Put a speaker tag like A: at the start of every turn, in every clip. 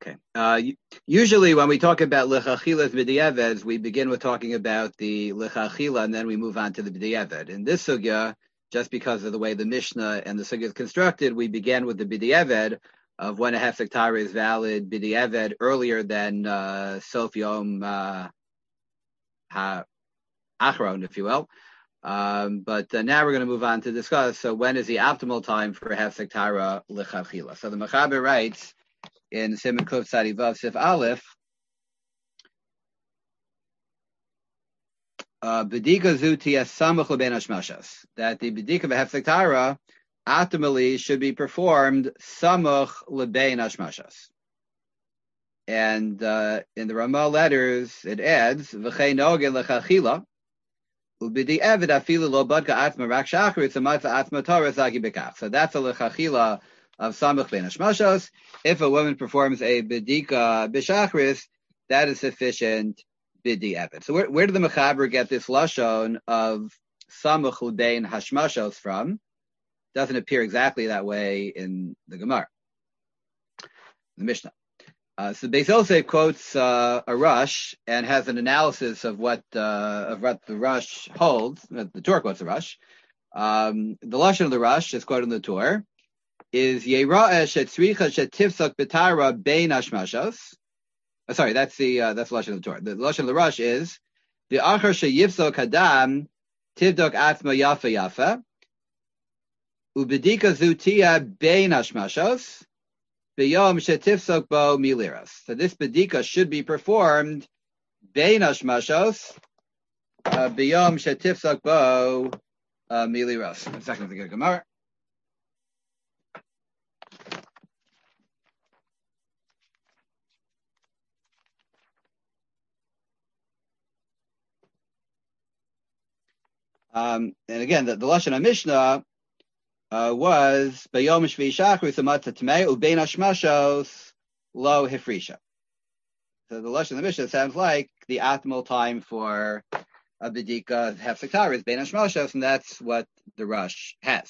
A: Okay. Usually when we talk about lechachilas b'di'eved, we begin with talking about the lechachila, and then we move on to the b'di'eved. In this sugya, just because of the way the Mishnah and the sugya is constructed, we began with the b'di'eved of when a hefsek Torah is valid b'di'eved earlier than sof yom ha'achron, if you will. But now we're going to move on to discuss, so when is the optimal time for a hefsek Torah lechachila? So the Mechaber writes, in Siman Kuf Tzadi Vav Sif Aleph, B'dika zu tiyas samach l'bein hashmashas, that the B'dika v'hefsek Torah optimally should be performed samach l'bein hashmashas. And in the Ramah letters, it adds, V'chei nogen l'chachila, u'b'di eved afilu lo badka atma rak shachrit samat atma Torah zagi bekach. So that's a l'chachila of samach ben hashmashos. If a woman performs a bedika b'shachris, that is sufficient b'di evet. So where did the Mechaber get this lashon of samach ben hashmashos from? Doesn't appear exactly that way in the Gemara, the Mishnah. So Beis Yosef quotes a Rush and has an analysis of what the Rush holds. The Torah quotes the Rush. The lashon of the Rush is quoted in the Torah is Yera'eh shetzricha shetifsak b'tara bein hashmashos. Sorry, that's the lashon of the Torah. The lashon of the Rush is the achar sheyifsok hadam tivdok atma yafa yafa ubedika zutia bein hashmashos b'yom shetifsak bo miliras. So this bedika should be performed bein hashmashos b'yom shetifsak bo miliras. 1 second to get a Gemara. And again, the lashon of Mishnah was Bayom Shvi Shachris Amat Tmei Ubein Hashmashos Lo Hifrisha. So the lashon of the Mishnah sounds like the optimal time for a bedika hefsek Torah is Bein Hashmashos, and that's what the Rush has.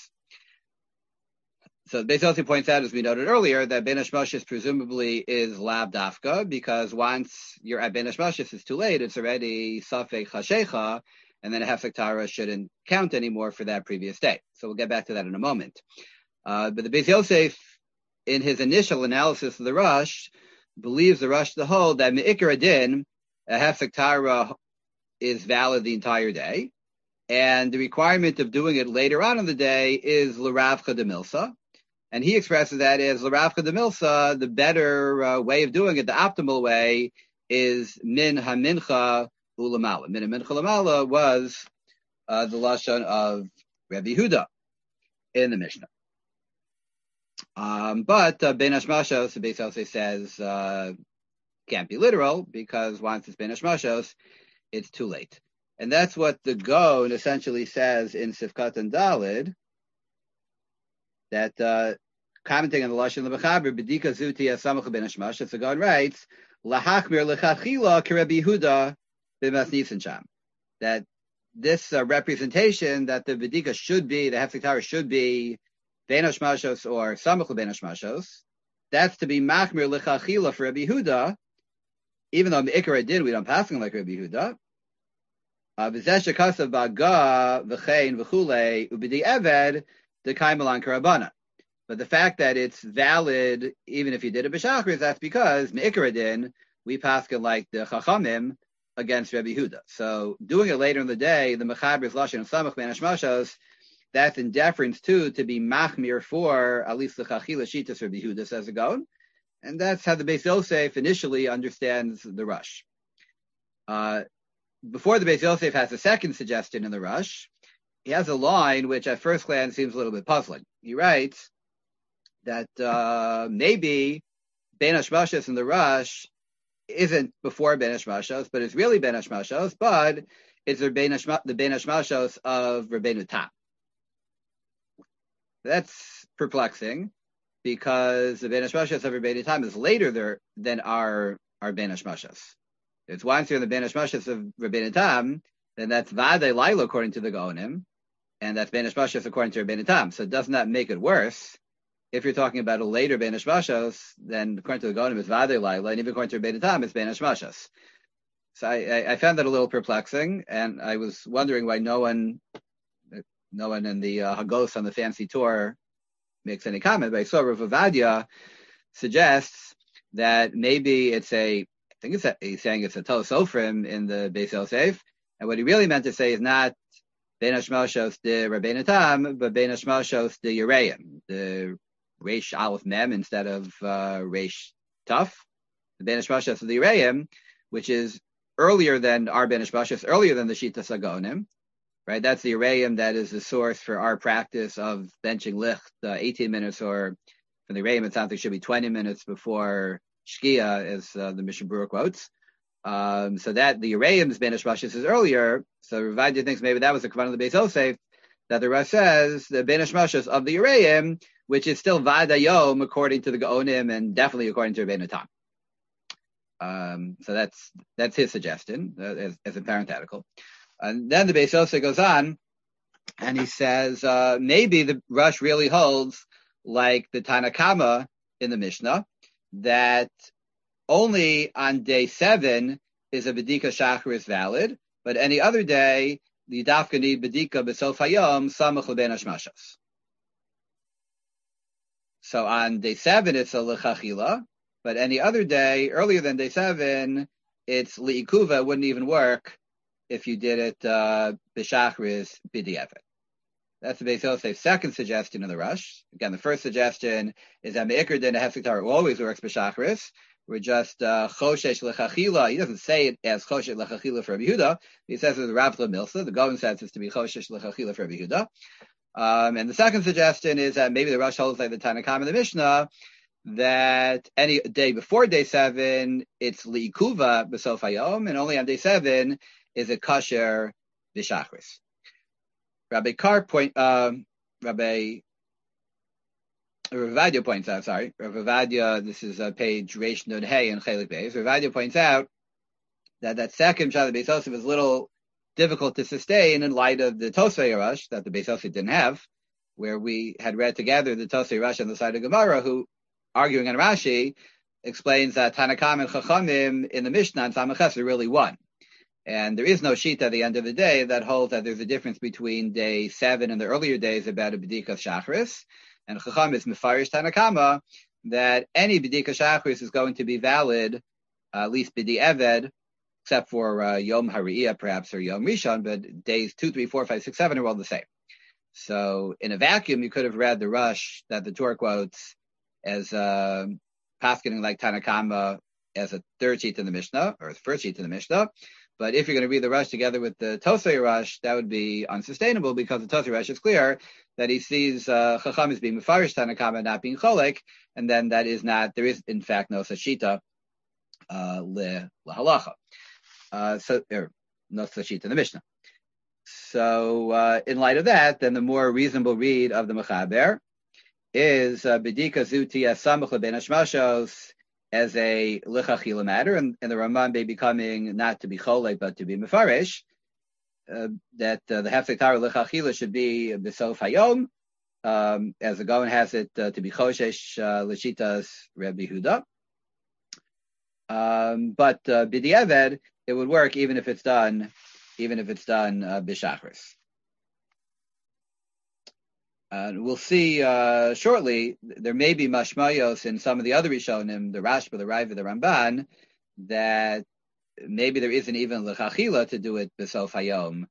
A: So Beis Yosef points out, as we noted earlier, that Bein Hashmashos presumably is Lab Dafka, because once you're at Bein Hashmashos, it's too late. It's already Safek Chashecha, and then a hefsek Torah shouldn't count anymore for that previous day. So we'll get back to that in a moment. But the Beis Yosef, in his initial analysis of the Rush, believes the Rush to hold that Me'ikar Adin, a hefsek Torah is valid the entire day, and the requirement of doing it later on in the day is L'Ravcha de Milsa. And he expresses that as L'Ravcha de Milsa, the better way of doing it, the optimal way, is Min HaMincha Ulamala. Min HaMincha Ulamala was the lashon of Rabbi Yehuda in the Mishnah. But Bein Hashmashos, the Beis Yosef says, can't be literal, because once it's Bein Hashmashos, it's too late. And that's what the Gaon essentially says in Sifkat and Dalid, that commenting on the lashon of the Mechaber, B'dika zuti asamach Bein Hashmashos, the Gaon writes, Lahachmir lechachila k'Rabbi Yehuda b'mas nisan sham. That this representation that the B'dika should be, the hefsek Torah should be Bein Hashmashos or samach Bein Hashmashos, that's to be machmir lechachila for Rabbi Yehuda, even though Me'ikar Adin we don't pass him like Rabbi Yehuda. V'zeh shekasav baga v'chein v'chulei ub'di eved dekaimelan karabana. But the fact that it's valid even if you did it b'shachris, that's because Me'ikar Adin we pass him like the Chachamim against Rabbi Yehuda. So doing it later in the day, the Mechaber's lashon of samach Bein Hashmashos, that's in deference to be machmir for at least the chachila shitas Rabbi Yehuda, says the Gaon, and that's how the Beis Yosef initially understands the Rush. Before the Beis Yosef has a second suggestion in the Rush, he has a line which at first glance seems a little bit puzzling. He writes that maybe Bein Hashmashos in the Rush isn't before Bein Hashmashos, but it's really Bein Hashmashos, but it's the Bein Hashmashos of Rabbeinu Tam. That's perplexing, because the Bein Hashmashos of Rabbeinu Tam is later there than our Bein Hashmashos. It's once you're in the Bein Hashmashos of Rabbeinu Tam, then that's Vadei Laila according to the Gaonim, and that's Bein Hashmashos according to Rabbeinu Tam. So does not make it worse if you're talking about a later Ben Hashmashos, then according to the Gonim, it's Vadei Laila, and even according to Rebbeinu Tam, it's Ben Hashmashos. So I found that a little perplexing, and I was wondering why no one in the Hagos on the fancy tour makes any comment. But I saw Rav Ovadia suggests that maybe he's saying it's a Tos Ofrim in the Beis Yosef, and what he really meant to say is not Ben Hashmashos de Rebbeinu Tam, but Ben Hashmashos de Yereim, the Reish Aleph Mem instead of Reish Tuf, the Ben Hashmashos of the Yereim, which is earlier than our Ben Hashmashos, earlier than the Shita Sagonim, right? That's the Yereim that is the source for our practice of benching Licht 18 minutes, or for the Yereim it sounds like it should be 20 minutes before Shkia, as the Mishnah Berurah quotes. So that the Yereim's Ben Hashmashos is earlier. So Rav Ovadia thinks maybe that was the Kavanah of the Beis Yosef, that the Rosh says the Ben Hashmashos of the Yereim, which is still Vadayom according to the Gaonim and definitely according to Rebbeinu Tam. So that's his suggestion as a parenthetical. And then the Beis Yosef goes on and he says maybe the Rosh really holds like the Tanakama in the Mishnah, that only on day 7 is a Bedika Shacharis valid, but any other day the Dafka need Bedika B'Sof Hayom Samach L'Ben Hashmashos. So on day 7 it's a L'chachila, but any other day earlier than day 7 it's Li'ikuva. It wouldn't even work if you did it B'Shachris B'Di'evet. That's the Beis Yosef's second suggestion in the Rush. Again, the first suggestion is that Me'ikr Din Hefsek Torah always works B'Shachris. We're just Choshesh L'chachila. He doesn't say it as Choshesh L'chachila for Rabbi Yehuda. He says it's Rav Milsa. The Goin says it's to be Choshesh L'chachila for Rabbi Yehuda. And the second suggestion is that maybe the Rush holds like the Tanakam in the Mishnah, that any day before day 7 it's Li'ikuva B'Sof Hayom, and only on day 7 is it Kasher B'Shachris. Rabbi Ovadia points out, Rav Ovadia, this is page Reish Nun Hey in Chelik Beis. Rav Ovadia points out that second Pshat of Beis Yosef is a little difficult to sustain in light of the Tosfei Rush that the Beis Yosef didn't have, where we had read together the Tosfei Rush on the side of Gemara, who, arguing on Rashi, explains that Tanakam and Chachamim in the Mishnah and Samachas are really one. And there is no sheet at the end of the day that holds that there's a difference between day 7 and the earlier days about a B'dikas Shachris. And Chacham is Mefarish Tanakama, that any B'dikas Shachris is going to be valid, at least B'di Eved, except for Yom Hariyah perhaps, or Yom Rishon, but days 2, 3, 4, 5, 6, 7 are all the same. So in a vacuum, you could have read the Rush that the Torah quotes as paskening like Tanakama as a third sheet in the Mishnah, or a first sheet in the Mishnah. But if you're going to read the Rush together with the Tosei Rush, that would be unsustainable, because the Tosei Rush is clear that he sees Chacham as being Mefarish Tanakama, not being Cholek, and then there is in fact no Sashita L'halacha. No Sashita in the Mishnah. So in light of that, then the more reasonable read of the Mechaber is B'dika Zuti Samach L'ben Hashmashos as a lichachila matter, and the Ramban may be coming not to be cholek but to be mefarish, that the hefsek Torah lichachila should be b'sof hayom, as the Gaon has it to be choshesh l'shitas Rabbi Yehuda. But b'di'eved it would work even if it's done b'shachris. We'll see shortly, there may be mashmayos in some of the other Rishonim, the Rashba, the Raiva, the Ramban, that maybe there isn't even l'chachila to do it b'sof hayom,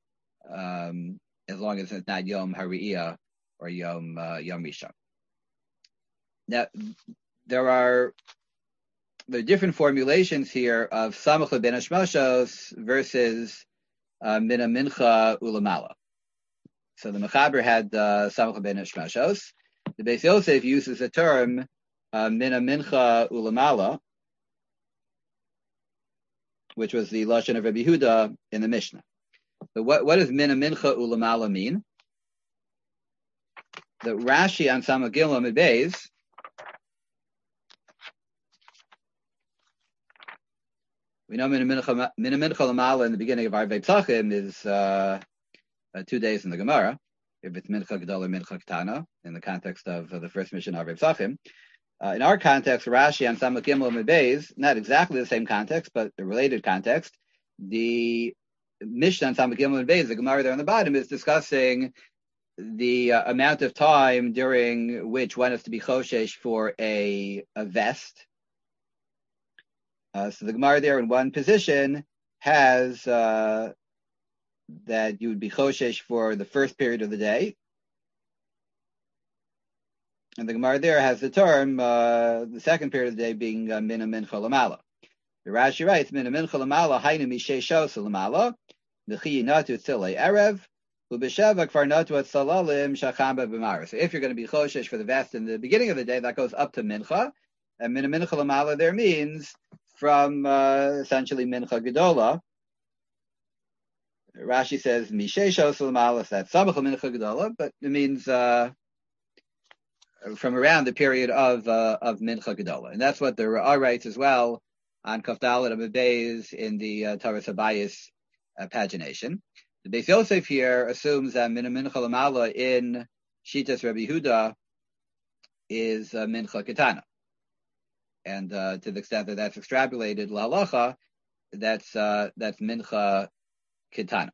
A: as long as it's not Yom Hariyah or Yom Rishon. Now, there are different formulations here of Samach L'ben Hashmashos versus Mina Mincha Ulamala. So the Mechaber had Samach Ben Hashmashos. The Beis Yosef uses the term Mina Mincha Ulamala, which was the Lashon of Rabbi Yehuda in the Mishnah. So what does Mina Mincha Ulamala mean? The Rashi on Samach Gimel Amud Beis we know Mina Mincha Ulamala in the beginning of Arvei Psachim is 2 days in the Gemara. if it's mincha gedola or mincha ketana, in the context of the first mission of Reb Sachim. In our context, Rashi on Samach Gimel Mebeis, not exactly the same context, but a related context. The Mishnah on Samach Gimel Mebeis, the Gemara there on the bottom, is discussing the amount of time during which one has to be choshesh for a vest. So the Gemara there in one position has that you would be choshesh for the first period of the day. And the Gemara there has the term, the second period of the day being mina mincha lamala. The Rashi writes, mina mincha lamala, hainu mishe shos lamala, nechi natu tzilei erev, ubesheva kvar natu at salalim shachamba b'mara. So if you're going to be choshesh for the vest in the beginning of the day, that goes up to mincha. And mina mincha lamala there means from essentially mincha gedola. Rashi says, mishe shos lamala, that's samach mincha gedola, but it means from around the period of Mincha Gedola. And that's what the Ra'ah writes as well on Kaf Dalet Amud Beis in the Torah Sabayis pagination. The Beis Yosef here assumes that Mincha Lamala in Shitas Rabbi Yehuda is Mincha Ketana. And to the extent that that's extrapolated l'halacha, that's Mincha Ketana.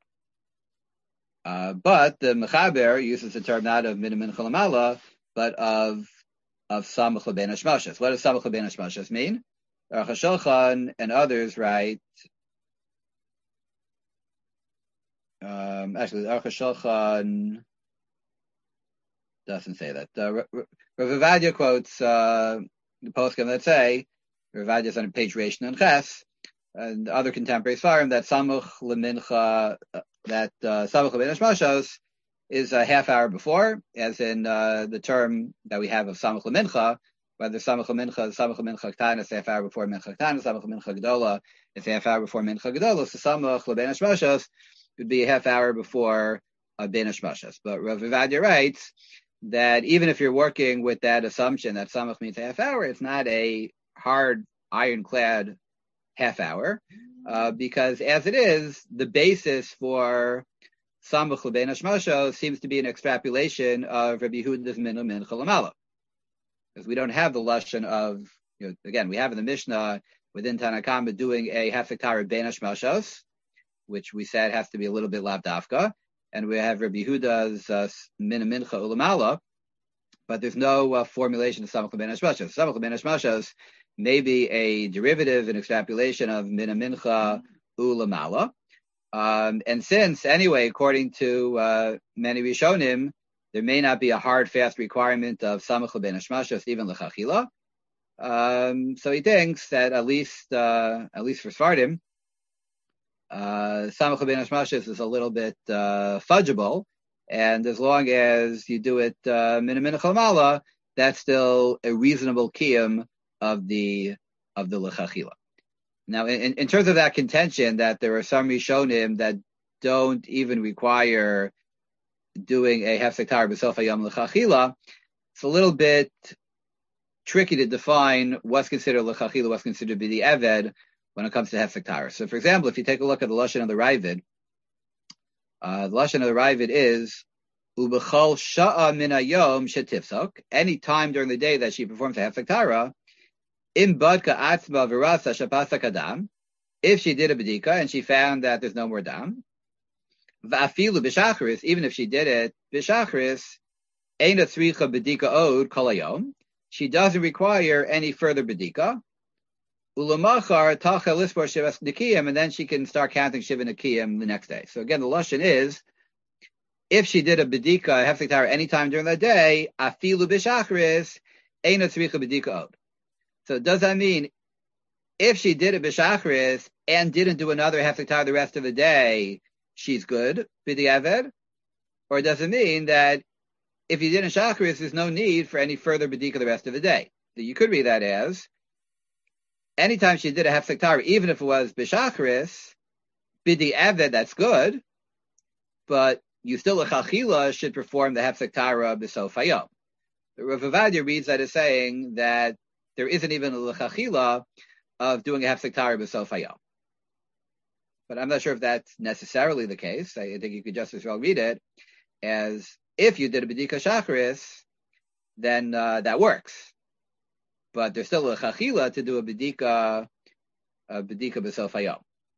A: But the Mechaber uses the term not of Mincha Lamala, but of Samach L'bein Hashmashas. What does Samach L'bein Hashmashas mean? Aruch HaShulchan and others write, actually, Aruch HaShulchan doesn't say that. Rav Ovadia quotes the poskim that say, Rav Ovadia is on page Reish Nun Ches, and other contemporary Sfarim, that Samach L'mincha, that Samach L'bein Hashmashas is a half hour before, as in the term that we have of Samach L'mincha, whether Samach L'mincha Ketana is a half hour before Mincha Ketana, Samach L'mincha Gedola is a half hour before Mincha Gedola, so Samach L'bein Hashmashas would be a half hour before Bein Hashmashas. But Rav Ovadia writes that even if you're working with that assumption that Samach means a half hour, it's not a hard, ironclad half hour, because as it is, the basis for Samach L'bein Hashmashos seems to be an extrapolation of Rabbi Yehuda's Mina Mincha Lamala. Because we don't have the lashon of, again, we have in the Mishnah within Tanna Kama doing a Hefek Tara Bein Hashmashos, which we said has to be a little bit lav dafka, and we have Rabbi Yehuda's Mina Mincha Ulamala, but there's no formulation of Samach L'bein Hashmashos. Samach L'bein Hashmashos may be a derivative and extrapolation of Mina Mincha Ulamala. And since, anyway, according to many Rishonim, there may not be a hard, fast requirement of Samach L'bein Hashmashos, even L'chachila. So he thinks that at least for Sfardim, Samach L'bein Hashmashos is a little bit fudgeable, and as long as you do it Mina Mincha Lamala, that's still a reasonable kiyum of the L'chachila. Now, in terms of that contention that there are some Rishonim that don't even require doing a Hefsek Tara B'sof Hayom L'chachila, it's a little bit tricky to define what's considered L'chachila, what's considered B'di Eved when it comes to Hefsek Tara. So, for example, if you take a look at the Lashon of the Ravid, the Lashon of the Ravid is Ubechol Sha'a Min Hayom Shetifsok, any time during the day that she performs a Hefsek Tara, Im badka atzma v'rasa shapasa kadam, if she did a bedika and she found that there's no more dam, v'afilu b'shachris, even if she did it b'shachris, eina tzricha bedika od kol hayom, she doesn't require any further bedika. Ulamachar tacha lispor shivas nikiyim, and then she can start counting shiva nikiyim the next day. So again, the lashon is, if she did a bedika hefsek tara any time during the day, afilu b'shachris, eina tzricha bedika od. So does that mean if she did it b'shachris and didn't do another hefsek tara the rest of the day, she's good, b'di eved? Or does it mean that if you did in shachris, there's no need for any further bedika the rest of the day? So you could read that as, anytime she did a hefsek tara, even if it was b'shachris, b'di eved, that's good, but you still a chachila should perform the hefsek tara b'sof hayom. Rav Ovadia reads that as saying that there isn't even a l'chachila of doing a hefsek tara b'sof hayom. But I'm not sure if that's necessarily the case. I think you could just as well read it as if you did a B'dika Shacharis, then that works. But there's still a Chachila to do a B'dika B'sof Hayom.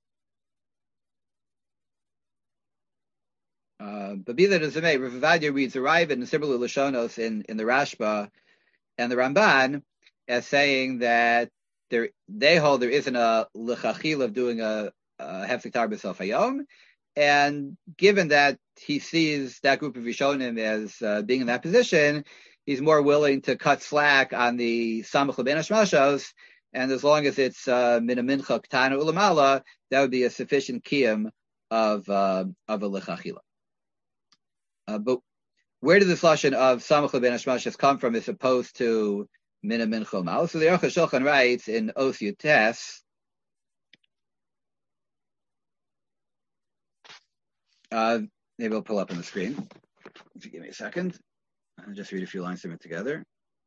A: But be that as it may, Rav Ovadia reads the Ravid and similar Lashonos in the Rashba and the Ramban as saying that they hold there isn't a l'chachil of doing a hefsek tar b'sof hayom, and given that he sees that group of Rishonim as being in that position, he's more willing to cut slack on the samach l'ben hashmashos, and as long as it's min a mincha ktana ulamala, that would be a sufficient kiyum of a l'chachila. But where did this lashon of samach l'ben hashmashos come from as opposed to min a mincha ulamala? So the Aruch HaShulchan writes in Os Yutes, maybe I'll pull up on the screen. If you give me a second, I'll just read a few lines from it together.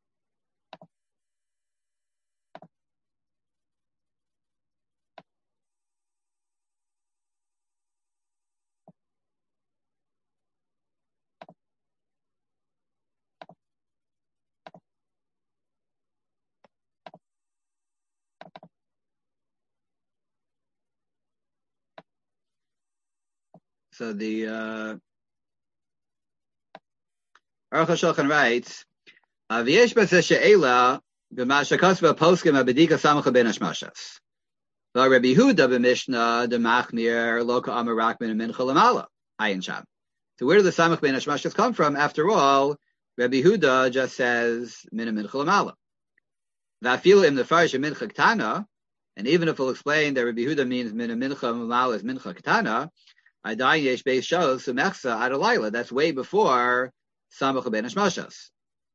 A: So the Aruch HaShulchan writes, "V'yesh b'zeh she'ela b'mashakosva poskim abedika samach ben hashmashas. V'Rabbi Yehuda b'mishnah demachmir loka amarak min mincha lamala ayin sham." So where do the samach ben hashmashas come from? After all, Rabbi Yehuda just says min mincha lamala. V'afilu im nefarish mincha ktana, and even if we'll explain that Rabbi Yehuda means min mincha lamala is mincha ktana, Adayin yesh beis shos umechsa adolayla. That's way before samach ben hashmashas.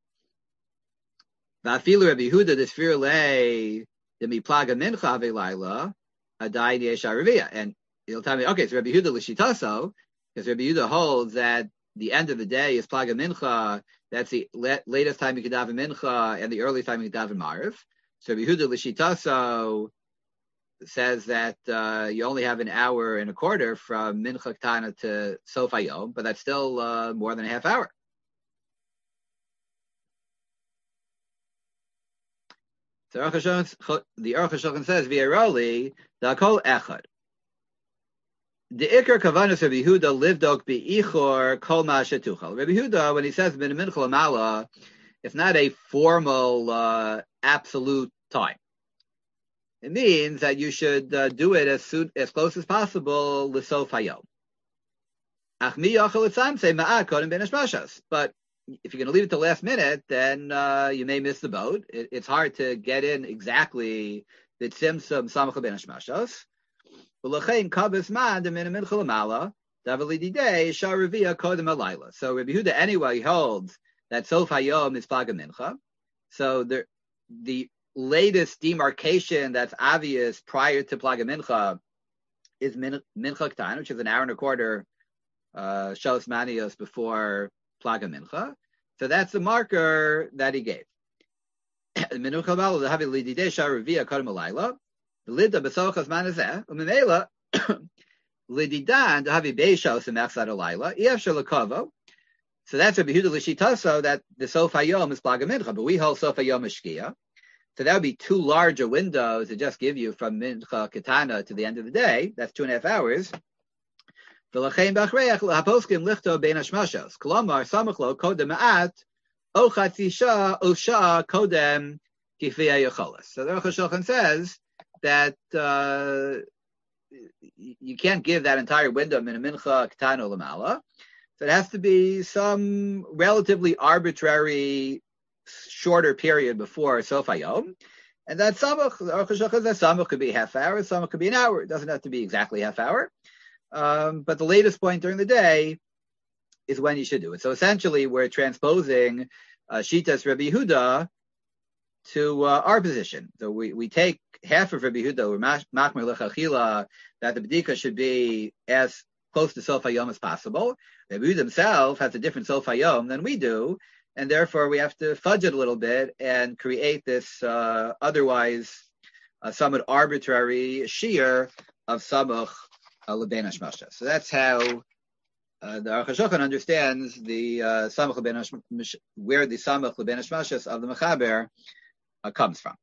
A: Va'afilu Rabbi Yehuda desfir lei demiplaga mincha avelayla adayin yesh aravia. And he'll tell me, okay, so Rabbi Yehuda l'shitaso, because Rabbi Yehuda holds that the end of the day is plaga mincha. That's the latest time you could daven mincha and the early time you could daven mariv. So Rabbi Yehuda l'shitaso says that you only have an hour and a quarter from mincha ktana to sof hayom, but that's still more than a half hour. So the Aruch HaShulchan says, "V'yaroli da'kol echad." The ikar kavanas Rabbi Yehuda livdok bi'ichor kol ma shetuchal. Rabbi Yehuda, when he says min mincha lamala, it's not a formal absolute time. It means that you should do it as close as possible l'sof hayom. Ach mi yachal etzam say ma'at kodem ben hashmashas. But if you're going to leave it to the last minute, then you may miss the boat. It's hard to get in exactly the tzimtzum samach ben hashmashas. V'lechein kabes man de min mincha lamala davalidi day sharavia kodem alayla. So Rabbi Yehuda anyway holds that sof hayom is plaga mincha. So the latest demarcation that's obvious prior to plaga mincha is mincha k'tan, which is an hour and a quarter shos manios before plaga mincha. So that's the marker that he gave. Mincha lamala lehavi lididei sharavia kodem alayla lida besochas manazeh umimela lididan lehavi beishos emechsad alayla yefshel lekavo. So that's Rabbi Yehuda l'shitaso that the sof hayom is plaga mincha, but we hold sof hayom is shkia. So that would be too large a window to just give you from mincha katana to the end of the day. That's 2.5 hours. V'lachein b'achreach l'haposkim lichto bein hashmashos. Kolomar samachlo kodem ma'at o chatzi shah o shah kodem kifiyah yocholas. So the Aruch HaShulchan says that you can't give that entire window min mincha katana lamala. So it has to be some relatively arbitrary shorter period before sof hayom, and that samach, that samach could be a half hour, samach could be an hour. It doesn't have to be exactly half hour, but the latest point during the day is when you should do it. So essentially, we're transposing Shitas Rabbi Yehuda to our position. So we take half of Rabbi Yehuda, we're machmir lechachila, that the b'dika should be as close to sof hayom as possible. Rabbi Yehuda himself has a different sof hayom than we do, and therefore we have to fudge it a little bit and create this otherwise somewhat arbitrary shear of samach l'ben hashmashas. So that's how the Aruch HaShulchan understands the Samach L'ben where the Samach L'ben Hashmashos of the Mechaber comes from.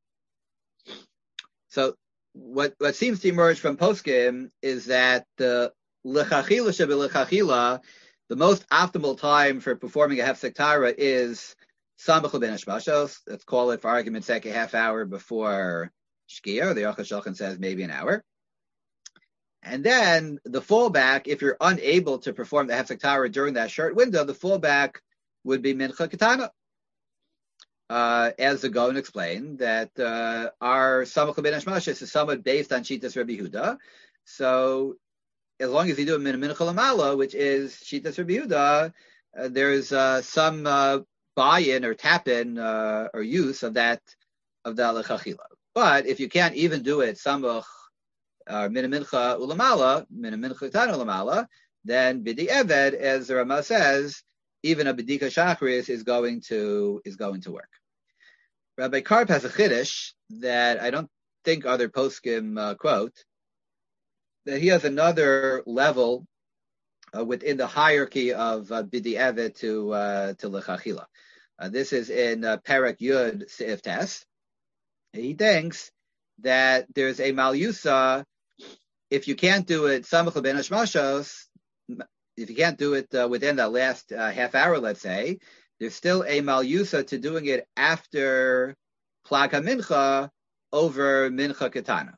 A: So what seems to emerge from Poskim is that the L'chachila L'chachila, the most optimal time for performing a Hefsek Tara is Samach L'ben Hashmashos. Let's call it, for argument's sake, a half hour before Shkia. The Aruch HaShulchan says maybe an hour. And then the fallback, if you're unable to perform the Hefsek Tara during that short window, the fallback would be Mincha Ketana. As the Gaon explained, that our Samach L'ben Hashmashos is somewhat based on Shitas Rabbi Yehuda. So as long as you do a Mincha L'mala, which is Shitas Rabbi Yehuda, there's some buy-in or tap-in or use of that L'chachila. But if you can't even do it Samach Mincha Ulamala, Mincha Ketana Ulamala, then B'di Eved, as the Rama says, even a B'dika Shachris is going to work. Rabbi Karp has a chiddush that I don't think other poskim quote, that he has another level within the hierarchy of B'di Eved to L'chachila. This is in Perek Yud Seif Tes. He thinks that there's a malyusa if you can't do it Samach L'ben Hashmashos, if you can't do it within that last half hour, let's say, there's still a malyusa to doing it after Plag HaMincha over Mincha Ketana.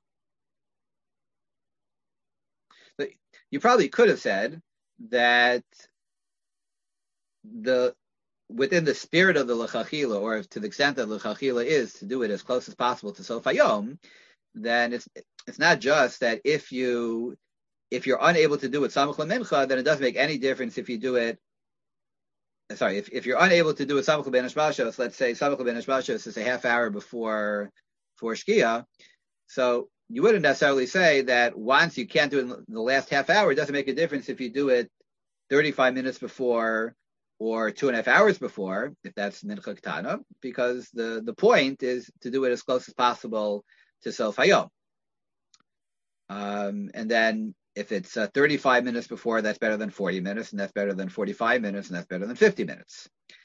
A: But you probably could have said that within the spirit of the L'chachila, or to the extent that L'chachila is to do it as close as possible to Sof Hayom, then it's not just that if you're unable to do it Samach L'mincha, then it doesn't make any difference if you do it. Sorry, if you're unable to do it Samach L'ben Hashmashos, let's say Samach L'ben Hashmashos is a half hour before Shkia, so you wouldn't necessarily say that once you can't do it in the last half hour, it doesn't make a difference if you do it 35 minutes before or 2.5 hours before, if that's Mincha Ketana, because the point is to do it as close as possible to Sof Hayom. And then if it's 35 minutes before, that's better than 40 minutes, and that's better than 45 minutes, and that's better than 50 minutes.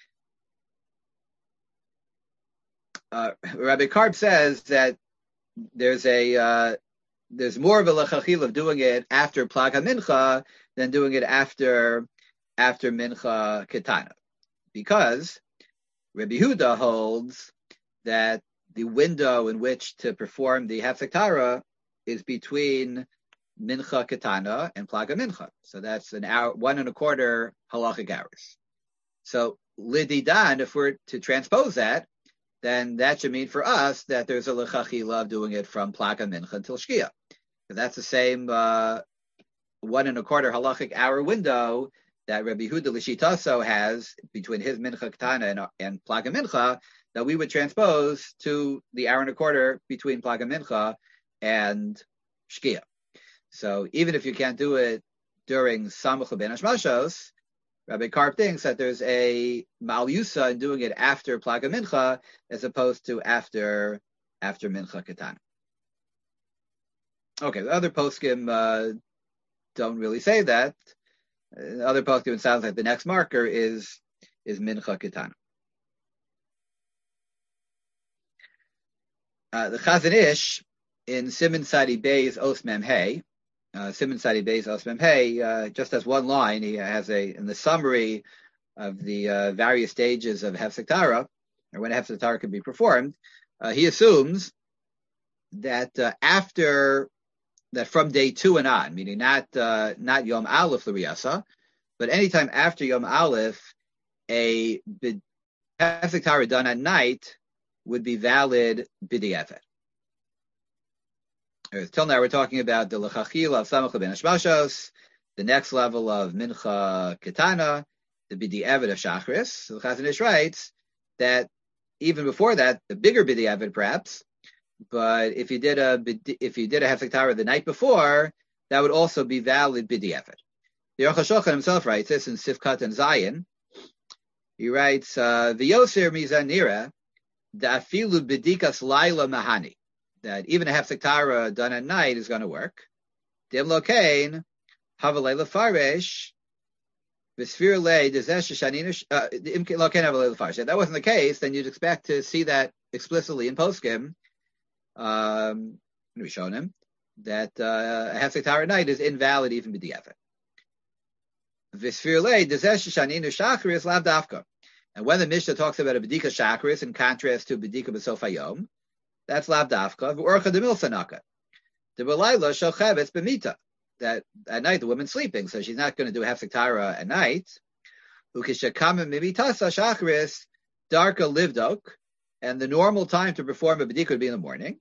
A: Rabbi Karp says that there's more of a l'chachil of doing it after Plag HaMincha than doing it after Mincha Ketana, because Rabbi Yehuda holds that the window in which to perform the Hefsek Tara is between Mincha Ketana and Plag HaMincha. So that's an hour, 1.25 halachic hours. So Lididan, if we're to transpose that, then that should mean for us that there's a l'chachila of doing it from Plag HaMincha until Shkia. Because that's the same 1.25 halachic hour window that Rabbi Yehuda L'shitaso has between his Mincha Ketana and Plag HaMincha, that we would transpose to the 1.25 between Plag HaMincha and Shkia. So even if you can't do it during Samach L'ben Hashmashos, Rabbi Karp thinks that there's a malyusa in doing it after Plag HaMincha as opposed to after Mincha Ketana. Okay, the other poskim don't really say that. Other poskim, it sounds like the next marker is Mincha Ketana. The Chazon Ish in Siman Sadi Bey's Os Mem Hey, Siman Sadi Bey's Os Mem Hey, just has one line. He has in the summary of the various stages of Hefsek Tara, or when Hefsek Tara can be performed, he assumes that after that, from day 2 and on, meaning not Yom Aleph L'Riyasa, but anytime after Yom Aleph, a Hefsek Tara done at night would be valid b'di'evet. Till now, we're talking about the l'chachila of Samach L'ben Hashmashos, the next level of Mincha Ketana, the b'di'evet of Shachris. So the Chazon Ish writes that even before that, the bigger b'di'evet perhaps, but if you did a Hefsek Tara the night before, that would also be valid b'di'evet. The Aruch HaShulchan himself writes this in Sifkat and Zion. He writes, "V'yoser mizan nira da'afilu b'dikas laila mahani." That even a Hefsek Tara done at night is going to work. Dim lokein, havalei lefaresh, If that wasn't the case, then you'd expect to see that explicitly in poskim. We've shown him that a hefsek tahara at night is invalid even b'di'evet. And when the Mishnah talks about a bedika shachris in contrast to bedika b'sof hayom, that's lav dafka. V'orcha demil sanaka. The belayla shocheves b'mita. That at night the woman's sleeping, so she's not going to do a hefsek tahara at night. Ukishakama mivitasa shachris darka livdok, and the normal time to perform a bedika would be in the morning.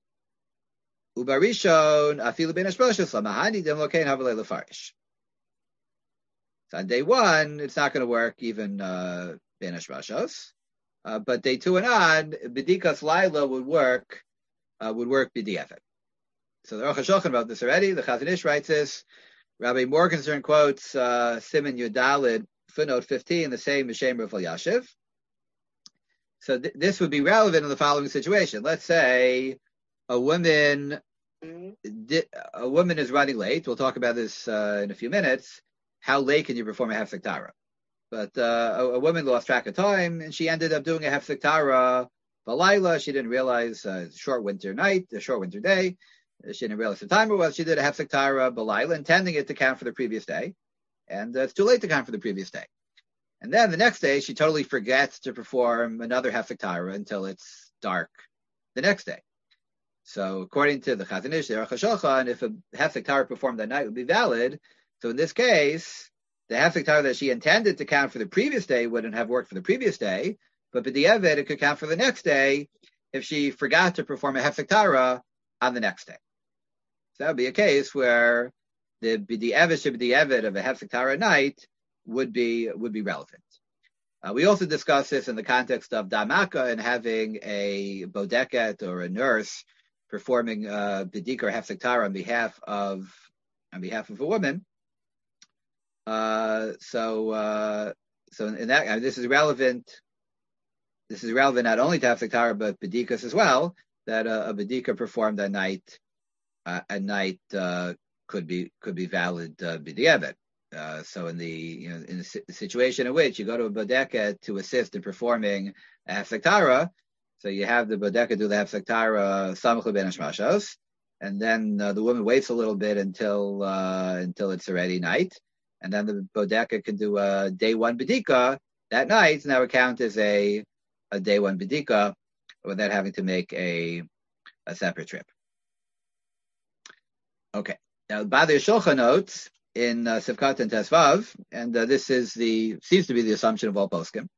A: Ubarishon afilu ben hashmoshes lamahani dem lokein havalei lefarish. So on day one, it's not going to work even ben hashmoshes, but day 2 and on, bedikas laila would work b'di'evet. So the Aruch HaShulchan wrote this already. The Chazon Ish writes this. Rabbi Morgenstern quotes Siman Yudalid, footnote 15, the same Mishem Rav Yashiv. So this would be relevant in the following situation. Let's say a woman is running late. We'll talk about this in a few minutes. How late can you perform a hefsek tahara? But a woman lost track of time, and she ended up doing a hefsek tahara b'layla. She didn't realize a short winter day. She didn't realize the time it was. She did a hefsek tahara b'layla, intending it to count for the previous day. And it's too late to count for the previous day. And then the next day, she totally forgets to perform another hefsek tahara until it's dark the next day. So according to the Chazon Ish, the Aruch HaShulchan, if a hefsek tahara performed that night would be valid. So in this case, the hefsek tahara that she intended to count for the previous day wouldn't have worked for the previous day, but b'di'evet, it could count for the next day if she forgot to perform a hefsek tahara on the next day. So that would be a case where the b'di'evet of a hefsek tahara at night would be relevant. We also discussed this in the context of damaka and having a bodeket or a nurse performing b'dika or hefsek tahara on behalf of a woman. So in that, this is relevant. This is relevant not only to hefsek tahara but b'dikas as well. That a b'dika performed at night could be valid b'di'evet. So in the situation in which you go to a bodeka to assist in performing a hefsek tahara, so you have the bodeka do the hefsek tahara samach ben hashmashos, and then the woman waits a little bit until it's already night, and then the bodeka can do a day 1 bedika that night, and that would count as a day 1 bedika without having to make a separate trip. Okay. Now, Badei Shulchan notes in Sivkat and Tesvav, and this is seems to be the assumption of all poskim,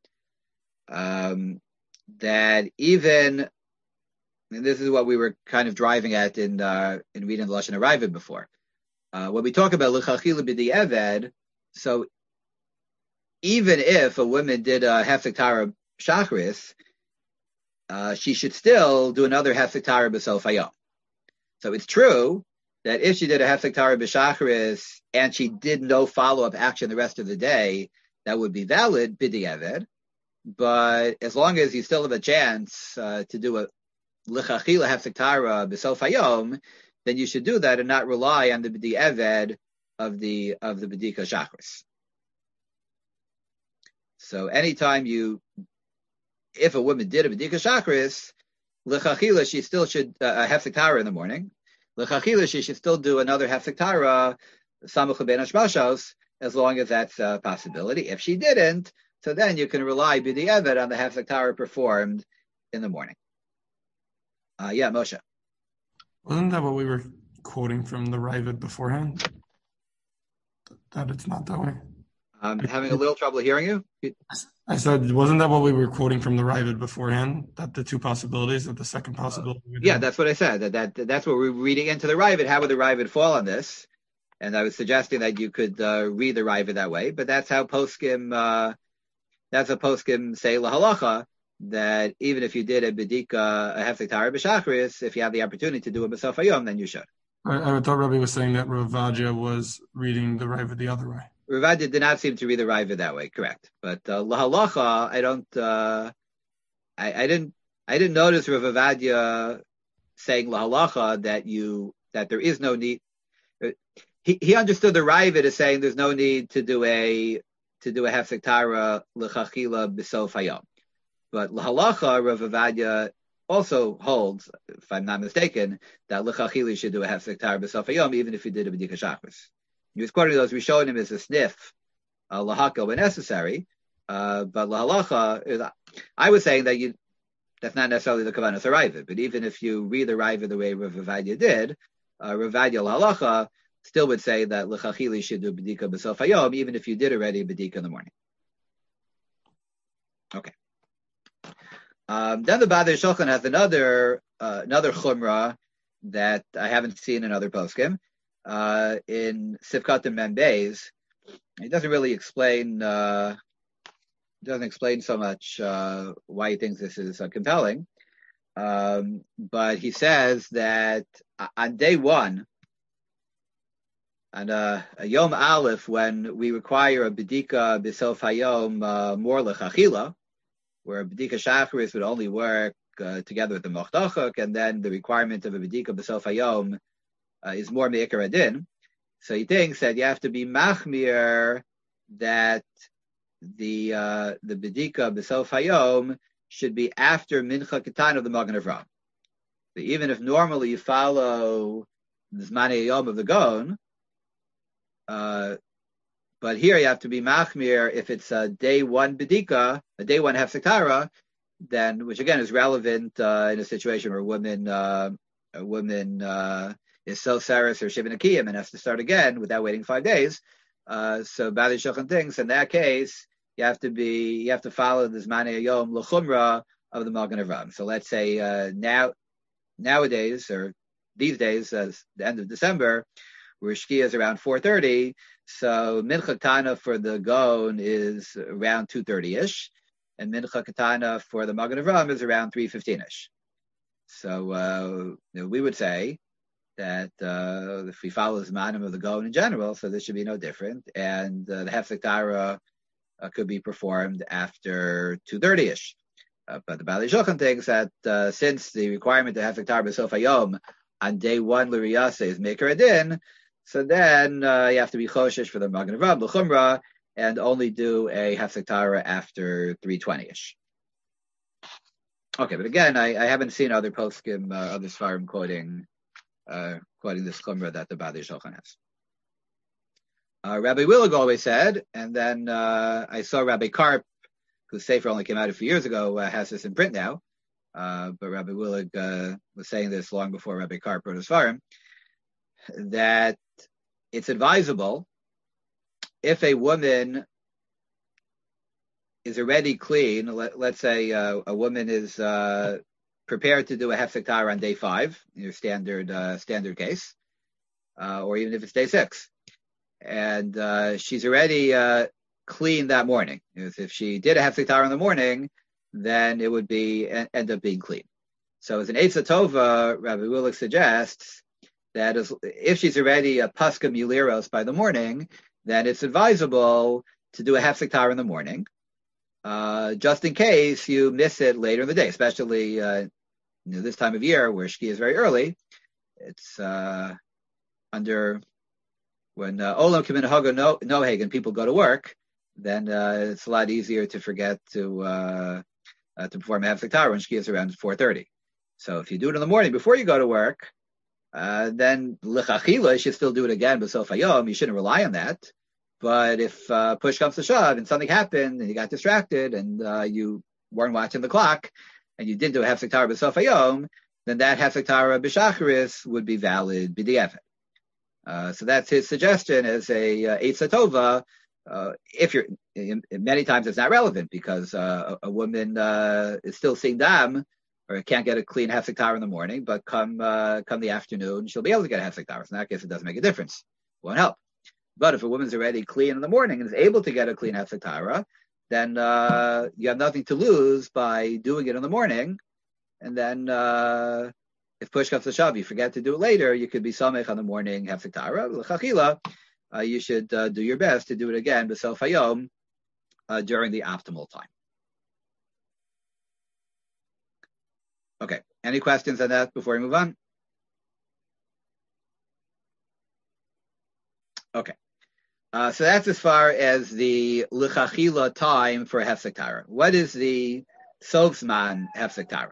A: that even, and this is what we were kind of driving at in reading the Lashon HaRavid before. When we talk about l'chachila b'di'eved, so even if a woman did a hefsek tahara shachris, she should still do another hefsek tahara b'sof hayom. So it's true that if she did a hefsek tahara b'shachris and she did no follow-up action the rest of the day, that would be valid b'di'eved. But as long as you still have a chance to do a l'chachila hefsek tahara b'sof hayom, then you should do that and not rely on the b'di'eved of the b'dika shachris. So anytime if a woman did a b'dika shachris, l'chachila she still should a hefsek tahara in the morning. L'chachila she should still do another hefsek tahara samach ben hashmashos, as long as that's a possibility. If she didn't, so then you can rely b'di'eved on the hefsek tahara performed in the morning. Yeah, Moshe.
B: Wasn't that what we were quoting from the Ravid beforehand? That it's not that way?
A: I'm having a little trouble hearing you.
B: I said, wasn't that what we were quoting from the Ravid beforehand? That the two possibilities, that the second possibility?
A: Yeah, that's what I said. That's what we're reading into the Ravid. How would the Ravid fall on this? And I was suggesting that you could read the Ravid that way, but that's how poskim. That's how poskim say lahalacha, that even if you did a bedika, a hefsek tahara b'shachris, if you have the opportunity to do a b'sof hayom, then you should.
B: I thought Rabbi was saying that Rav Vadia was reading the Ravid the other way.
A: Rav Vadia did not seem to read the Ravid that way, correct? But lahalacha, I didn't notice Rav Vadia saying lahalacha that there is no need. He understood the Ravid as saying there's no need to do a to do a hefsek tara l'chachila b'sof hayom. But l'halacha, Rav Ovadia also holds, if I'm not mistaken, that l'chachila should do a hefsek tara b'sof hayom, even if you did a b'dika shachris. He was quoting those Rishonim as a sniff, lahaka when necessary, but l'halacha, I was saying that that's not necessarily the Kavanas Ravid, but even if you read the Ravid the way Rav Ovadia did, Rav Ovadia l'halacha still would say that l'chachili should do b'dika b'sof hayom, even if you did already b'dika in the morning. Okay. Then the Badei Shulchan has another chumrah that I haven't seen in other poskim. In Sivkat Mem Beis, he doesn't really explain. Doesn't explain so much why he thinks this is compelling, but he says that on day one, on a Yom Aleph, when we require a B'dika B'sof Hayom more l'chachila, where a B'dika Shacharis would only work together with the Mochtachok, and then the requirement of a B'dika B'sof Hayom is more Me'ikar Adin. So he thinks that you have to be machmir that the B'dika B'sof Hayom should be after Mincha Ketan of the Magen Avraham. So even if normally you follow the Zmanei Hayom of the Gaon, but here you have to be machmir if it's a day one B'dika, a day one hefsek tara, then, which again is relevant in a situation where a woman is so saris or shivin akiyim and has to start again without waiting 5 days. So Badei Shulchan thinks in that case you have to follow the Zmanei Hayom l'chumra of the Magen Avraham. So let's say nowadays or these days, as the end of December, where Shkia is around 4:30, so Mincha Ketana for the Gaon is around 2:30ish, and Mincha Ketana for the Magen Avraham is around 3:15ish. So we would say that if we follow the Zmanim of the Gaon in general, so this should be no different, and the hefsek tara could be performed after 2:30ish. But the Badei Shulchan thinks that since the requirement to hefsek tara b'sof hayom on day one l'riyasa is Me'ikar Adin, so then you have to be choshesh for the Magen Avraham l'chumra and only do a hefsek tara after 3:20ish. Okay, but again, I haven't seen other poskim, other svarim quoting this chumra that the Badei Shulchan has. Rabbi Willig always said, and then I saw Rabbi Karp, whose sefer only came out a few years ago, has this in print now. But Rabbi Willig was saying this long before Rabbi Karp wrote his svarim, that it's advisable if a woman is already clean. Let's say a woman is prepared to do a hefsek tara on day 5, your standard case, or even if it's day 6, and she's already clean that morning. If she did a hefsek tara in the morning, then it would end up being clean. So as an Eitzah Tova, Rabbi Willig suggests that if she's already a Paska Muliros by the morning, then it's advisable to do a hefsek tara in the morning, just in case you miss it later in the day, especially this time of year where Shki is very early. It's under when Olam Kimin Haga Noheg and people go to work, then it's a lot easier to forget to perform a hefsek tara when Shki is around 4:30. So if you do it in the morning before you go to work, then l'chachila you should still do it again. B'sof hayom, you shouldn't rely on that. But if push comes to shove and something happened and you got distracted and you weren't watching the clock and you didn't do a hefsek tara b'sof hayom, then that hefsek tara b'shacharis would be valid b'di'evet. So that's his suggestion as a Eitzah Tova. If you're many times it's not relevant because a woman is still seeing dam or can't get a clean hefsek tara in the morning, but come the afternoon she'll be able to get a hefsek tara. So in that case, it doesn't make a difference. It won't help. But if a woman's already clean in the morning and is able to get a clean hefsek tara, then you have nothing to lose by doing it in the morning. And then if push comes to shove, you forget to do it later, you could be samech on the morning hefsek tara. L'chachila, you should do your best to do it again b'sof hayom during the optimal time. Okay, any questions on that before we move on? Okay. So that's as far as the L'chachila time for Hefsek Tara. What is the Sovzman Hefsek Tara?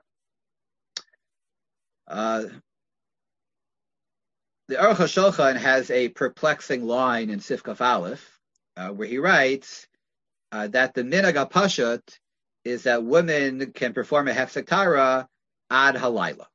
A: The Aruch HaShulchan has a perplexing line in Sif Kaf Aleph, where he writes that the minhag hapashut is that women can perform a Hefsek Tara ad halayla.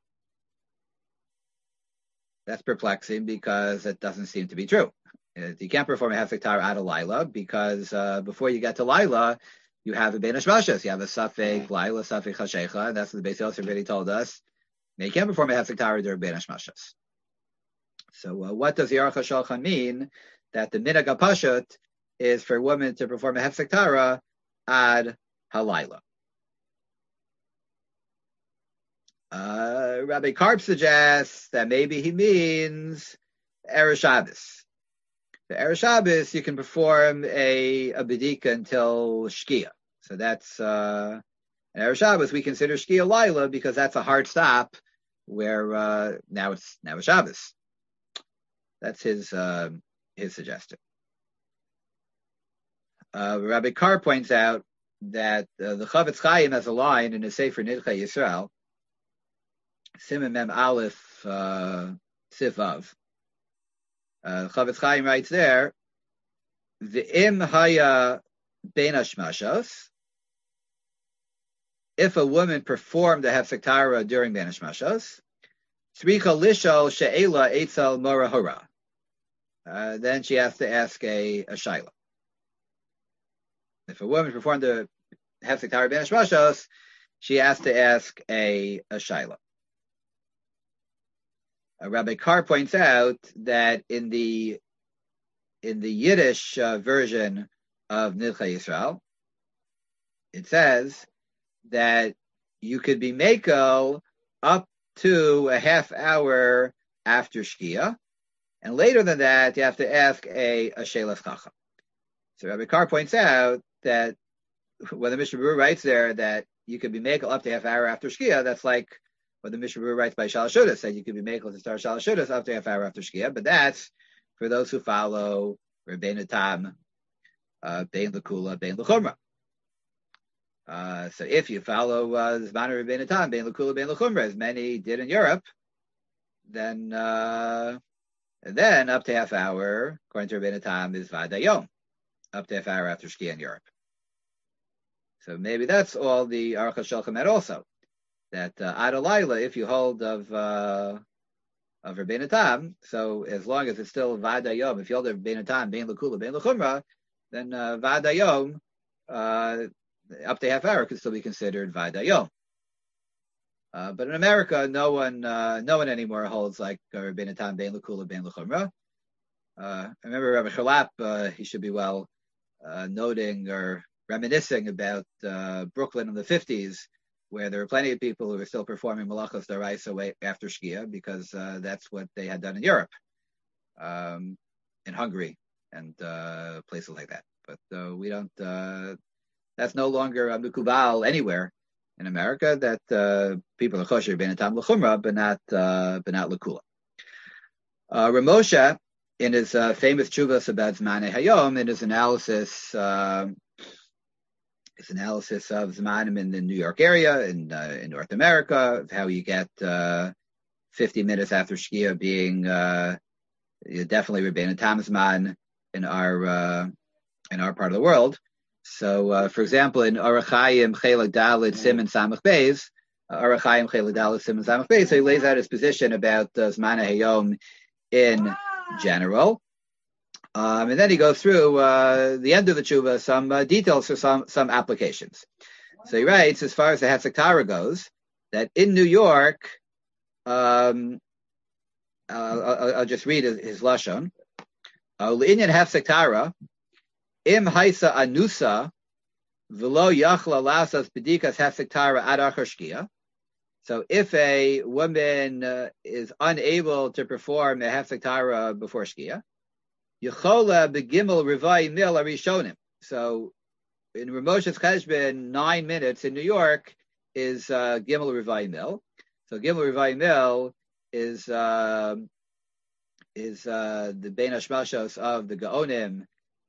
A: That's perplexing because it doesn't seem to be true. You can't perform a Hefsek Tara ad halayla because before you get to Laila, you have a Bein Hashmashos. You have a Safek Laila, Safek Hashecha, and that's what the Beis Yosef already told us. Now, you can't perform a Hefsek Tara during Bein Hashmashos. So what does the Aruch HaShulchan mean that the minhag hapashut is for women to perform a Hefsek Tara ad halayla? Rabbi Karp suggests that maybe he means Erev Shabbos. The Erev Shabbos, you can perform a bedika until Shkia. So that's Erev Shabbos, we consider Shkia Laila because that's a hard stop where now it's Shabbos. That's his suggestion. Rabbi Carr points out that the Chavetz Chaim has a line in his Sefer Nidchei Yisrael, Siman Mem Aleph Sivav. Chavetz Chaim writes there, V'im haya bein hashmashos, if a woman performed the Hefsek Tara during bein hashmashos, tzricha lishol she'ela etzel mora hora. Then she has to ask a shaila. If a woman performed the Hefsek Tara bein hashmashos, she has to ask a shaila. Rabbi Carr points out that in the Yiddish version of Nidchei Yisrael, it says that you could be mekel up to a half hour after Shkia, and later than that, you have to ask a Shelas Chacham. So Rabbi Carr points out that when the Mishnah Berurah writes there that you could be mekel up to half hour after Shkia, that's like what the Mishnah Berurah writes by Shalosh Shudas, that you could be mekel to start Shalosh Shudas up to half hour after Shkia, but that's for those who follow Rabbeinu Tam, Bein L'Kula, Bein L'Chumra. So if you follow the Zman of Rabbeinu Tam, Bein L'Kula, Bein L'Chumra, as many did in Europe, then up to half hour, according to Rabbeinu Tam, is Vadayom, up to half hour after Shkia in Europe. So maybe that's all the Aruch HaShulchan had also, that Ad Halayla, if you hold of Rabbeinu Tam, so as long as it's still Vadayom, if you hold of Rabbeinu Tam, Bein L'Kula, Bein L'Chumra, then Vadayom, up to half hour could still be considered Vadayom. But in America, no one anymore holds like Rabbeinu Tam, Bein L'Kula, Bein L'Chumra. I remember Rabbi Chalap, he should be well noting or reminiscing about Brooklyn in the 50s, where there were plenty of people who were still performing Malachos D'Oraisa after Shkia, because that's what they had done in Europe, in Hungary, and places like that. But we don't. That's no longer a mikubal anywhere in America. That people are kosher bein tam l'chumra, but not l'kula. Ramosha, in his famous tshuvas about Zmanei Hayom, in his analysis. His analysis of Zmanim in the New York area, in North America, of how you get 50 minutes after Shkia being definitely Rabbeinu Tam Zman in our part of the world. So, for example, in Orach Chaim Chelek Daled Siman Samach Beis, Orach Chaim Chelek Daled Siman Samach Beis, so he lays out his position about Zmanei Hayom in general. And then he goes through the end of the tshuva, some details for some applications. So he writes, as far as the Hefsek Tara goes, that in New York, I'll just read his lashon. L'inyan Hefsek Tara, im haisa anusa, v'lo yachla lasas b'dikas Hefsek Tara ad achar Shkia. So if a woman is unable to perform a Hefsek Tara before Shkia, Yechola begimel rivai mil arishonim. So in Ramosha's Cheshbon, 9 minutes in New York is gimel rivai mil. So gimel rivai mil is the Bein Hashmashos of the Gaonim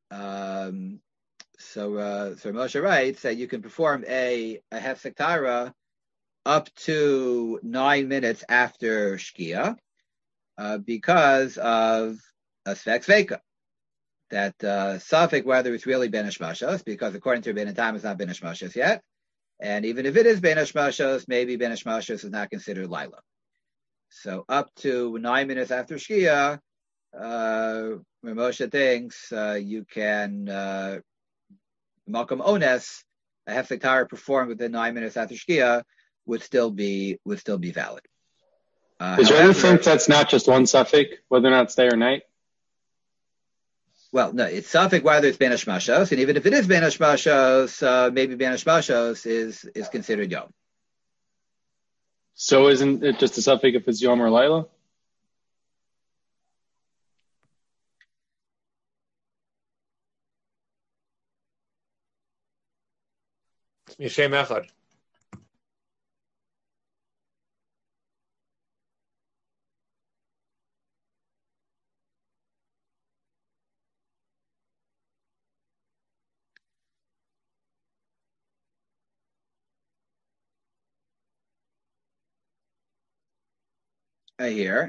A: So Moshe writes that you can perform a hefsek tara up to 9 minutes after shkia because of a svek sveka. That suffix whether it's really ben hashmashos, because according to Rabbeinu Tam, it's not ben hashmashos yet, and even if it is ben hashmashos, maybe ben hashmashos is not considered lila. So up to 9 minutes after shkia, Moshe thinks you can malkam ones a hefsek tara performed within 9 minutes after shkia would still be valid.
C: Is there anything that's not just one suffix, whether or not it's day or night?
A: Well, no, it's suffix whether it's ben hashmashos, and even if it is ben hashmashos, maybe ben hashmashos is considered yom.
C: So isn't it just a suffix if it's yom or laila?
D: Mishem echad.
A: I hear.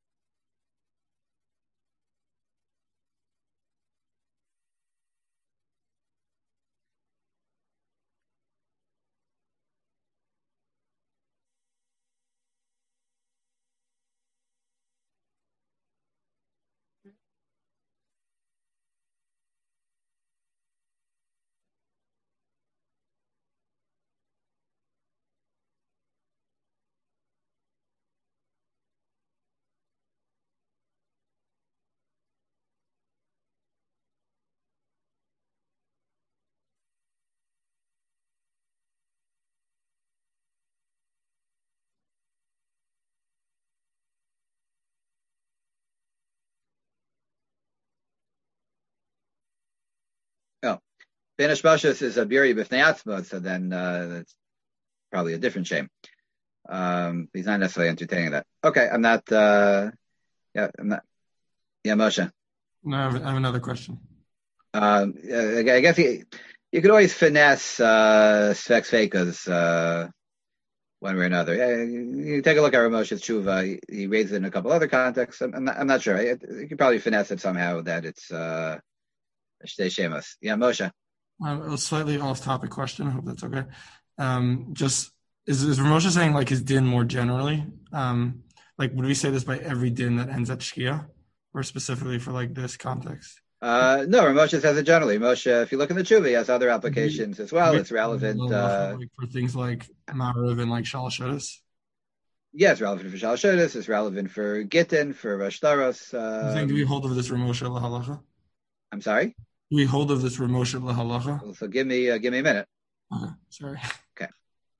A: Oh, ben hashmashos is a biri b'fnei atzmo, so then that's probably a different shame. He's not necessarily entertaining that. Okay, I'm not. I'm not. Yeah, Moshe.
B: No, I have another question.
A: I guess you could always finesse svek svekas one way or another. You take a look at Ramosha's tshuva. He raises it in a couple other contexts. I'm not sure. You could probably finesse it somehow that it's shtei shemos. Yeah, Moshe.
B: A slightly off-topic question. I hope that's okay. Just is Ramosha saying like his din more generally? Like would we say this by every din that ends at shkia, or specifically for like this context?
A: No, Ramosha says it generally. Moshe, if you look in the tshuva, he has other applications as well. It's relevant
B: like for things like Ma'ariv and like Shalosh Hodos.
A: Yeah, it's relevant for Shalosh Hodos. It's relevant for Gittin, for Rosh Taros.
B: Do we hold of this Ramosha lahalacha?
A: I'm sorry.
B: Do we hold of this Ramosha lahalacha?
A: So give me a minute.
B: Okay, sorry.
A: Okay.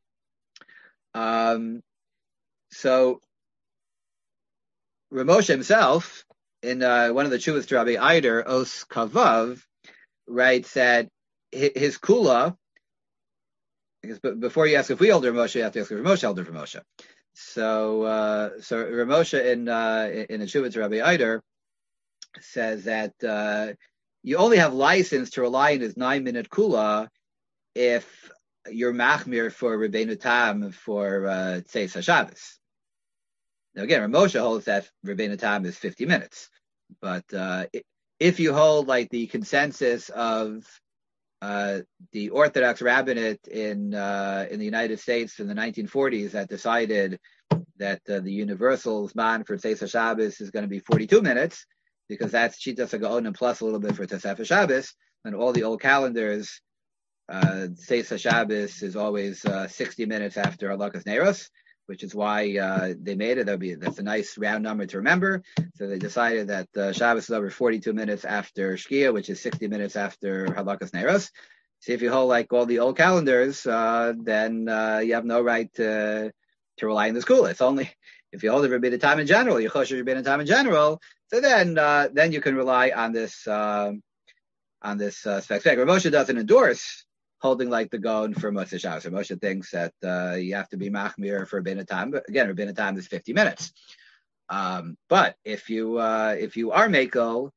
A: So Ramosha himself, in one of the Chuvas to Rabbi Eider, Os Kavav, writes that his kula. I guess, but before you ask if we hold Ramosha, you have to ask if Ramosha held Ramosha. So Ramosha in the Chuvas to Rabbi Eider says that you only have license to rely on his 9-minute kula if you're machmir for Rabbeinu Tam for Tzeis HaShabbos. Now again, Ramosha holds that Rabbeinu Tam is 50 minutes, but if you hold like the consensus of the Orthodox rabbinate in the United States in the 1940s that decided that the universal Zman for Tzeis HaShabbos is going to be 42 minutes, because that's Shitas HaGaonim plus a little bit for Tosefes Shabbos, and all the old calendars, Tzeis HaShabbos is always 60 minutes after Halakas Neiros, which is why they made it. That's a nice round number to remember. So they decided that Shabbos is over 42 minutes after Shkia, which is 60 minutes after Halakas Neiros. See, if you hold like all the old calendars, then you have no right to rely on the school. It's only if you hold it Rabbeinu Tam in general, you choshesh Rabbeinu Tam in general. So then you can rely on this spec. Rav Moshe doesn't endorse holding like the Gaon for Motzei Shabbos. Rav Moshe thinks that you have to be machmir for Rabbeinu Tam. But again, Rabbeinu Tam is 50 minutes. But if you are mekel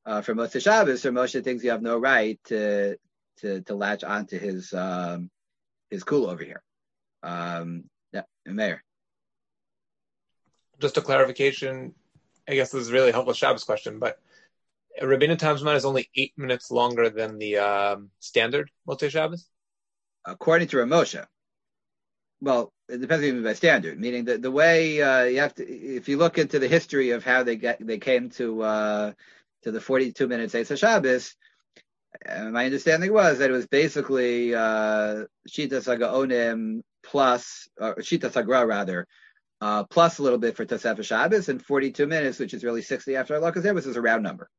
A: for Motzei Shabbos, or Moshe thinks you have no right to latch onto his kula over here. Meir.
D: Just a clarification. I guess this is really a helpful Shabbos question, but Rabbeinu Tam's Zman is only 8 minutes longer than the standard Motzei Shabbos?
A: According to Rav Moshe. Well, it depends what you mean by standard, meaning that the way you have to, if you look into the history of how they came to the 42 minutes Eitzah Shabbos, my understanding was that it was basically Shitas HaGaonim plus, or Shitas HaGra rather, plus a little bit for Tosefes Shabbos, and 42 minutes, which is really 60 after Allah, because there was a round number.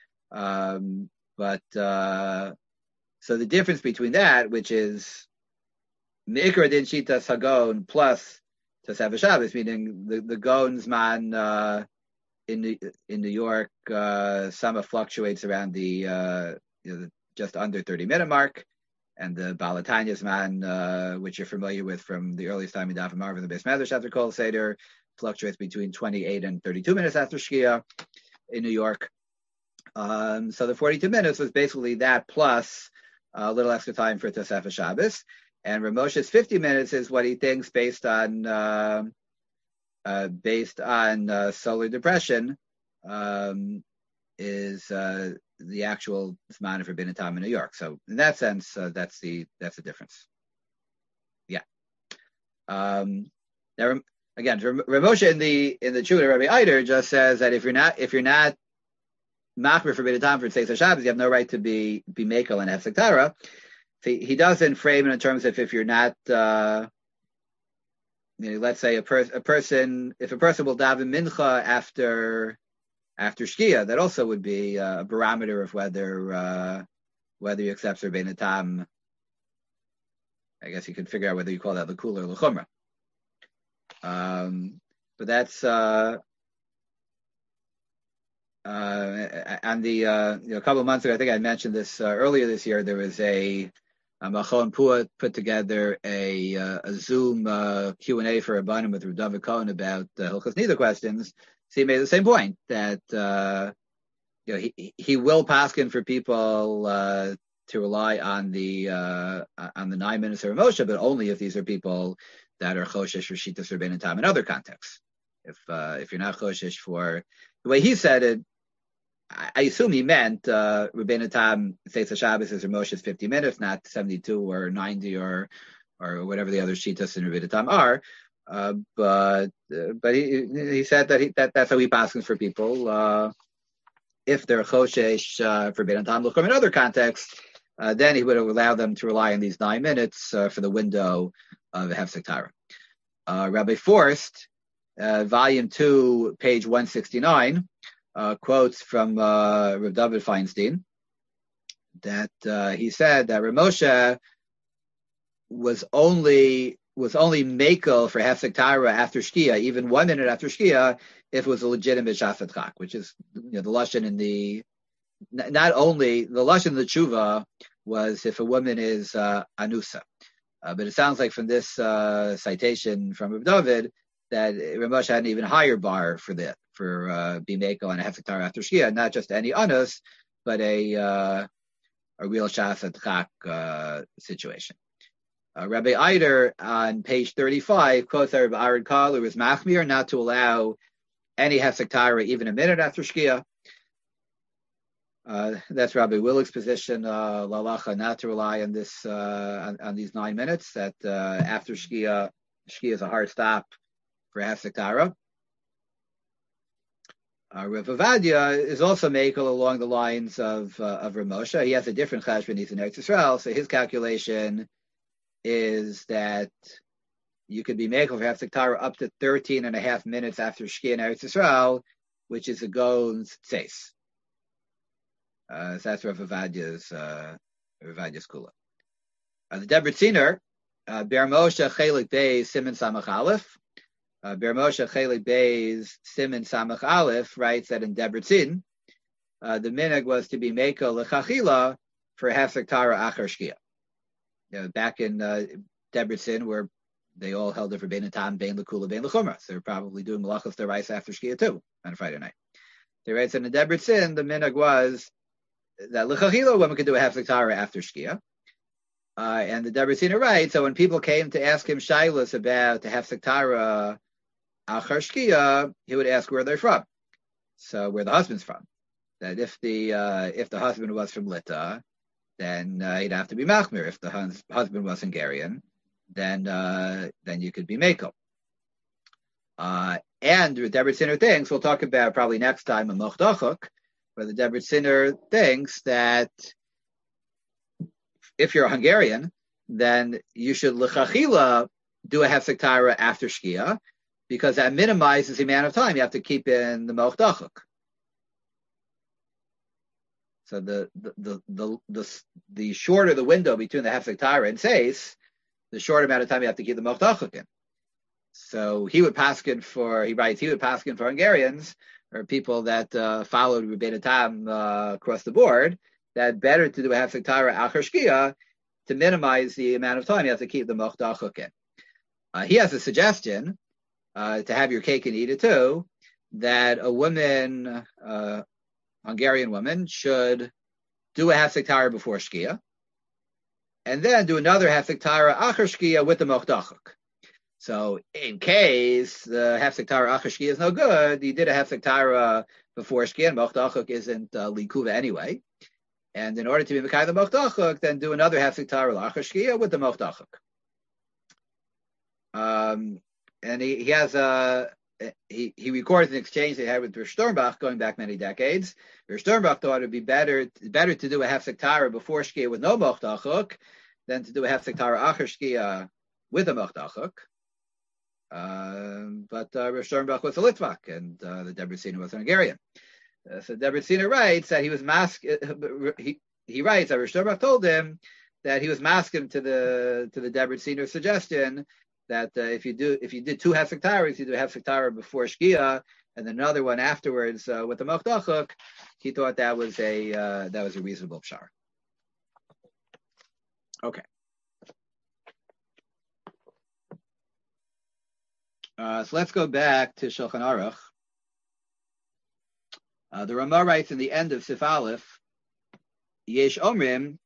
A: So the difference between that, which is Me'ikra din Shitas HaGaon plus Tosefes Shabbos, meaning the Gaon's man in New York, some fluctuates around the just under 30-minute mark, and the Balatanya's man, which you're familiar with from the earliest time in Daf Marv and the Beis Medrash after Kol Seder, fluctuates between 28 and 32 minutes after Shkia in New York. So the 42 minutes was basically that plus a little extra time for Tosefes Shabbos, and Rav Moshe's 50 minutes is what he thinks based on solar depression is the actual Zman of Rabbeinu Tam in New York. So in that sense, that's the difference. Yeah. Now again, Rav Moshe in the Chuvah Rabbi Eider just says that if you're not machmer for Rabbeinu Tam for Tzeitzah Shabbos, you have no right to be mekel and hefsek Tara. He doesn't frame it in terms of if you're not. Let's say if a person will daven mincha after Shkia, that also would be a barometer of whether you accept Rabbeinu Tam. I guess you could figure out whether you call that l'kula or l'chumra. But that's and the a couple of months ago, I think I mentioned this earlier this year. There was a Machon Puah put together a Zoom Q&A for Rabbanim with Rav David Cohen about Hilchos Nida questions. So he made the same point that he will paskin for people to rely on the 9 minutes of Rav Moshe, but only if these are people that are choshesh for Shitas Rabbeinu Tam in other contexts. If you're not choshesh for the way he said it, I assume he meant Rabbeinu Tam Tzeitzah Shabbos is Rav Moshe's 50 minutes, not 72 or 90 or whatever the other Shitas in Rabbeinu Tam are. But he said that that's how he passes for people. If they're choshesh for Rabbeinu Tam L'chum in other contexts, then he would allow them to rely on these 9 minutes for the window of hefsek Tara. Rabbi Forst, volume 2, page 169. Quotes from Rav David Feinstein that he said that Rav Moshe was only mekel for hefsek Tara after Shkia, even 1 minute after Shkia, if it was a legitimate shafat chak, which is the lashon in the not only the lashon in the tshuva was if a woman is anusa, but it sounds like from this citation from Rav David that Rav Moshe had an even higher bar for bimeko and a hefsek Tara after Shkia, not just any anus, but a real shafat chak situation. Rabbi Eider on page 35 quotes Rabbi Aaron Kal, who was machmir not to allow any hefsek Tara even a minute after Shkia. That's Rabbi Willig's position, lalacha, not to rely on this on these 9 minutes. That after Shkia is a hard stop for hefsek Tara. Rav Avadia is also mekel along the lines of Rav Moshe. He has a different cheshbon. He's in Eretz Yisrael, so his calculation is that you could be mekel for hefsek Tara up to 13 and a half minutes after Shkia in Eretz Yisrael, which is a goon's tzeis. So that's Rav Avadia's kula. The Debretziner, Ber Moshe Chelik Beis Siman Samach Aleph. Ber Moshe Chelik Beis Siman Samach Aleph writes that in Debretzin, the minhag was to be mekel lechachila for hefsek Tara achar Shkia. Back in Debretzin, where they all held it for Bein Tam, Bein L'Kula, Bein L'Chumra. So they're probably doing malachos d'oraisa after Shkia too on a Friday night. They write in the Debrit Sin, the minhag was that l'chachila women could do a hefsek Tahara after Shkia. And the Debrit Sin writes, so when people came to ask him shaylos about the hefsek Tahara achar Shkia, he would ask where they're from. So where the husband's from. That if the husband was from Lita, then he'd have to be machmir. If the husband was Hungarian, then you could be Mako. And the Debrit Sinner thinks, we'll talk about probably next time, a Mochdachuk, where the Debrit Sinner thinks that if you're a Hungarian, then you should l'chachila do a hefsek Tahara after Shkia, because that minimizes the amount of time you have to keep in the Mochdachuk. So the shorter the window between the hefsek Tahara and Seis, the shorter amount of time you have to keep the Mochdachuk in. So he would paskin for Hungarians or people that followed Rebbeinu Tam across the board, that better to do a hefsek Tahara achar Shkia to minimize the amount of time you have to keep the Mochdachuk in. He has a suggestion to have your cake and eat it too, that a woman, Hungarian woman, should do a hefsek Tahara before Shkia, and then do another hefsek Tahara achar Shkia with the Mochdachuk. So in case the hefsek Tahara achar Shkia is no good, you did a hefsek Tahara before Shkia, and Mochdachuk isn't likuva anyway. And in order to be Mekai the Mochdachuk, then do another hefsek Tahara achar Shkia with the Mochdachuk. And he has he recorded an exchange they had with Rosh Sternbach going back many decades. Rosh Sternbach thought it would be better to do a hefsek Tahara before Shkia with no Mochdachuk than to do a hefsek Tahara achar Shkia with a Mochdachuk. But Rosh Sternbach was a Litvak, and the Debrit Sinner was a Hungarian. So Debrit Sinner writes that he was he writes that Rosh Sternbach told him that he was masking to the Debrit Sinner suggestion that if you did two hefsek Taharas, you do a hefsek Tahara before Shkia and then another one afterwards with the Mochdachuk. He thought that was a reasonable pshar. Okay. So let's go back to Shulchan Aruch. The Ramah writes in the end of Sif Aleph, Yesh Omrim,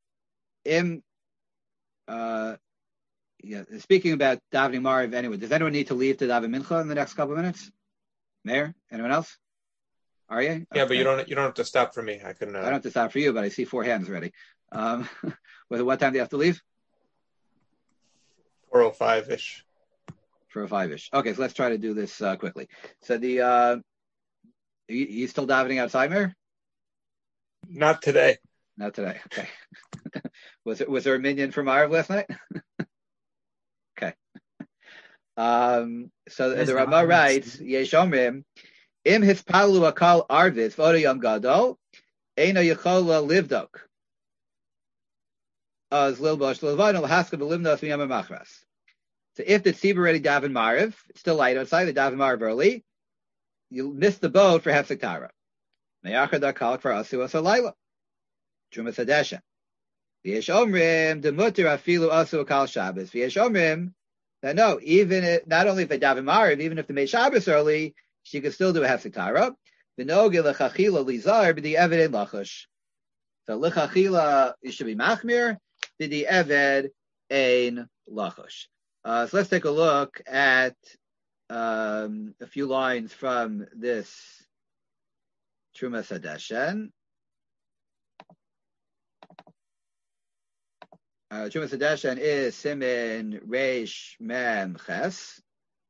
A: speaking about davening Mariv anyway, does anyone need to leave to daven Mincha in the next couple of minutes? Mayor? Anyone else? Are you?
D: Yeah,
A: okay.
D: But you don't have to stop for me. I can.
A: I don't have to stop for you, but I see 4 hands already. What time do you have to leave?
D: 4:05-ish.
A: 4:05-ish. Okay, so let's try to do this quickly. So you still davening outside, Mayor?
D: Not today.
A: Not today. Okay. Was there a minion from Mariv last night? Okay. So the Ramah writes, Yesh Omrim, Im hispalu akal arvis v'odo yom gadol, eino yichola livdok. Az lilbosh lilvano l'haska b'limnos miyam machras. So if the tzibur already daven Mariv, it's still light outside, they daven Mariv early, you miss the boat for hefsek Tahara. Me'achar dakal kvar asu asa laila. Trumas hadesha. V'yesh omrim demutir afilu asu akal Shabbos. V'yesh omrim that no, not only if they daven Mariv, even if they made Shabbos early, she could still do a hefsek Tahara. V'noge l'chachila lizar b'di eved ein lachush. So l'chachila it should be machmir. B'di eved ein lachush. So let's take a look at a few lines from this Trumas Hadeshen. Trumas Hadeshen is Simin Reish Mem Ches.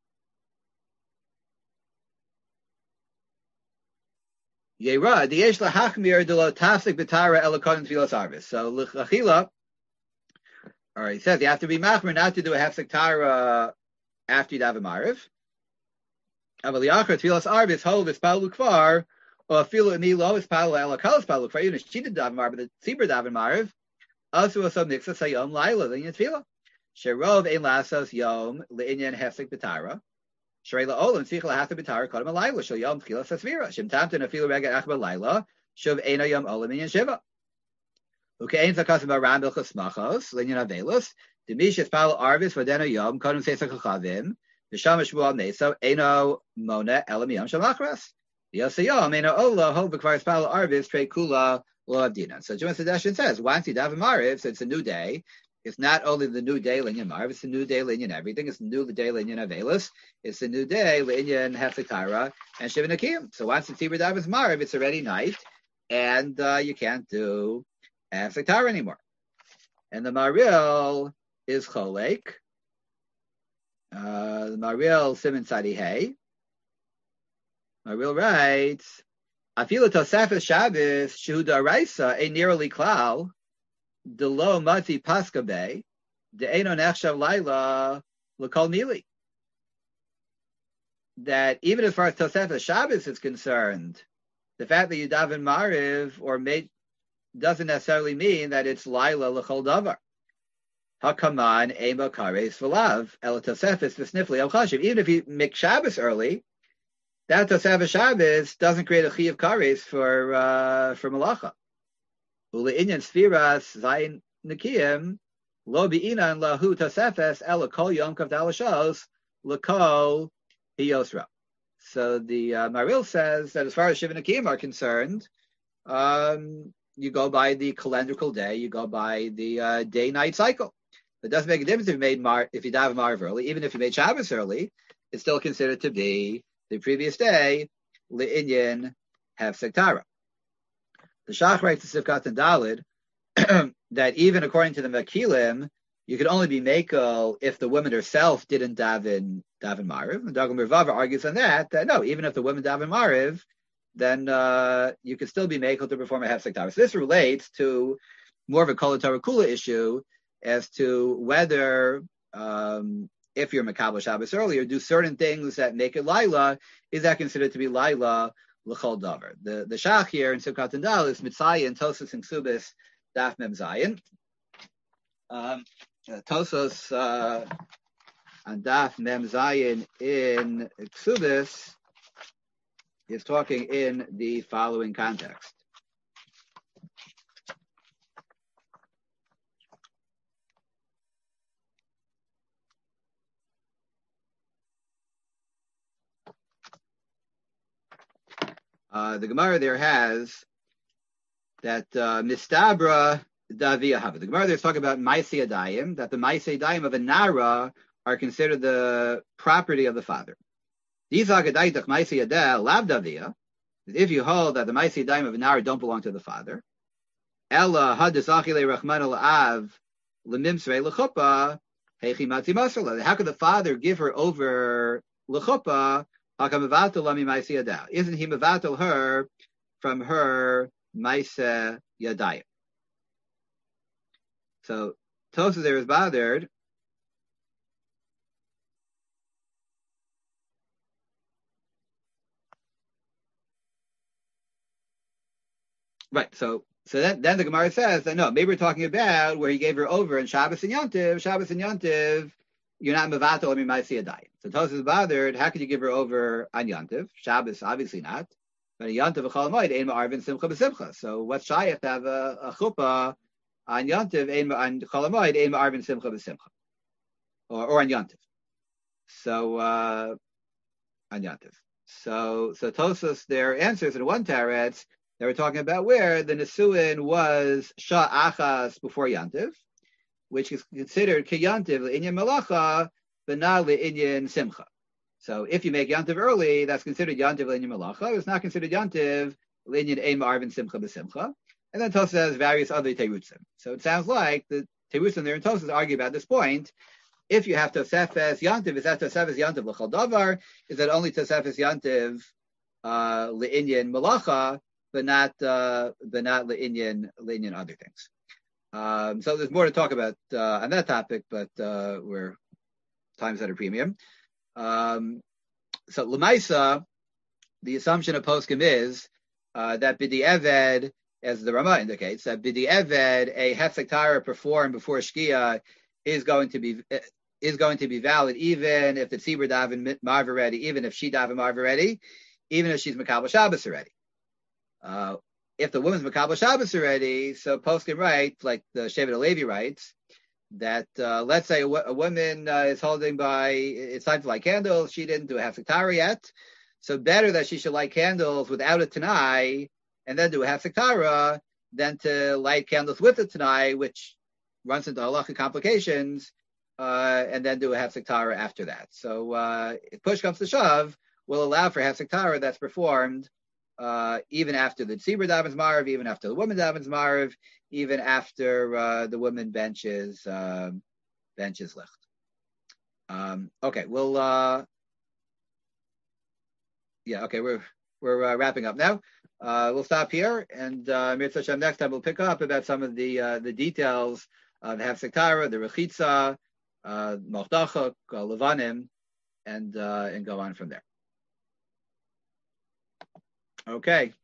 A: Yeira Diesh LaHachmir de Lo Tafsik B'Tara Elokon Tfilas Arvis. So l'chachila. All right, it says you have to be machmir not to do a hefsek Tahara after you daven Mariv. Aval yachar tfilas arvis hol v'spalu kvar or afilu imi lo v'spalu elakal v'spalu kvar. Even if she did daven Mariv, but the tzibur daven Mariv, also was some nixas hayom laila l'inyan tefila. Sherov ein lasos yom l'inyan hefsek b'tara. Shrei la'olam tzich lahafta b'tara kodem alayla shel yom tchilas asvira. Shem tamten afilu rega achba laila shuv eino yom olam inyan shiva. Okay, zakas about Rambil Chasmachos, Linyan Avelus, Demish Espal Arvis, Vadena Yom, Kodem Sesa Kachavim, the Shamash Bual Mesa, Eno Mona, Elam Yom Shamachras. Yosayom, Ena Ola, Ho B'Kvar Spal Arvis, Tre Kula, Lo Abdina. So Juma Sedeshin says, once you daven Mariv, so it's a new day. It's not only the new day Linyan Mariv, it's the new day Linyan everything. It's the new day Linyan Avelis. It's the new day Linyan Hefetara and Shiva Nakim. So once the Tibur davens Mariv, it's already night, and you can't do Hefetara anymore. And the Maril is Cholek. The Maril Simon Sadi Hay. Maril writes, Afila Tosefes Shabbos Shehu Daraisa a nearly klal delo mati paskabe de eno nechshav laila l'kol nili. That even as far as Tosefes Shabbos is concerned, the fact that you daven mariv or made doesn't necessarily mean that it's laila l'kol davar. Hakaman ema kares v'lav el Tosefes v'snifli el chashiv. Even if you make Shabbos early, that Tosefes Shabbos doesn't create a chi of kares for malacha. Ule'inyan sfiras zayin nikiyim lo bi'inan lahu Tosefes ela kol yom kavdal shos l'kol hiyosra. So the Maril says that as far as Shiva Nikiyim are concerned, you go by the calendrical day, you go by the day-night cycle. It doesn't make a difference if you daven Mariv early, even if you made Shabbos early, it's still considered to be the previous day, Le'inyan Hefsek Tara. The Shach writes to Sivkat and Dalid that even according to the Makilim, you could only be Mekel if the woman herself didn't daven Mariv. And Dagam Mervava argues on that no, even if the woman daven Mariv, then you could still be Mekel to perform a Hefsek Tara. So this relates to more of a Kol Torah Kula issue as to whether if you're Makabel Shabbos earlier, do certain things that make it Laila, is that considered to be Laila l'chol davar? The Shach here in Sivkat and Dal is Mitzayin, Tosos and Ksubis, Daf Mem Zayin. Tosos on Daf Mem Zayin in Ksubis is talking in the following context. The Gemara there has that Mistabra Davia Hava. The Gemara there is talking about Maisei Adayim, that the Maisei Adayim of a Nara are considered the property of the father. If you hold that the Maisei Adayim of a Nara don't belong to the father, Ella Hadisachile Rachman al-Av Lemimsrei L'chuppah Heichi Matzi Masala. How could the father give her over L'chuppah? Isn't he mevatel her from her Maiseh Yadayim? So Tosa there is bothered. Right. So then the Gemara says that no, maybe we're talking about where he gave her over in Shabbos and Yontiv. You're not mevatel mi Maiseh Yadayim. So Tosa is bothered. How could you give her over on Yontiv? Shabbos, obviously not. But Yontiv v'chol moed ein ma'arvin simcha b'simcha. So what's shayach to have a chuppah on Yontiv on chol moed ein ma'arvin simcha b'simcha, or on Yontiv? So on Yontiv. So Tosas their answers in one teretz they were talking about where the nesuin was shah achas before Yontiv, which is considered kiyantiv le'inyan malacha, but not le'inyan simcha. So if you make yantiv early, that's considered yantiv le'inyan malacha. It's not considered yantiv le'inyan ein ma'arvin simcha b'simcha. And then Tosas has various other terutzim. So it sounds like the terutzim there in Tosas argue about this point. If you have tosefes yantiv, is that tosefes yantiv l'chol davar? Is that only tosefes yantiv le'inyan malacha, but not le'inyan other things? So there's more to talk about on that topic, but we're time's at a premium. So Lamaisa, the assumption of poskim is that b'di eved, as the Rama indicates, that b'di eved, a hefsek tara performed before shkia is going to be valid, even if the tzibur daven marv already, even if she daven marv already, even if she's makabel Shabbos already. If the woman's makabel Shabbos already, so poskim write, like the Shevet HaLevi writes, that let's say a woman is holding by, it's time to light candles, she didn't do a hefsek tara yet, So better that she should light candles without a Tanai and then do a Hefsek Tara than to light candles with a Tanai, which runs into halacha complications, and then do a Hefsek Tara after that. So if push comes to shove, we'll allow for Hefsek Tara that's performed even after the Tzibur davens Marav, even after the woman davens Marav, even after the woman benches licht. Okay, we'll we're wrapping up now. We'll stop here, and Mitzvah Hashem, next time we'll pick up about some of the details of the Hefsek Tara, the Rechitza, Mochdachok, Levanim, and go on from there. Okay.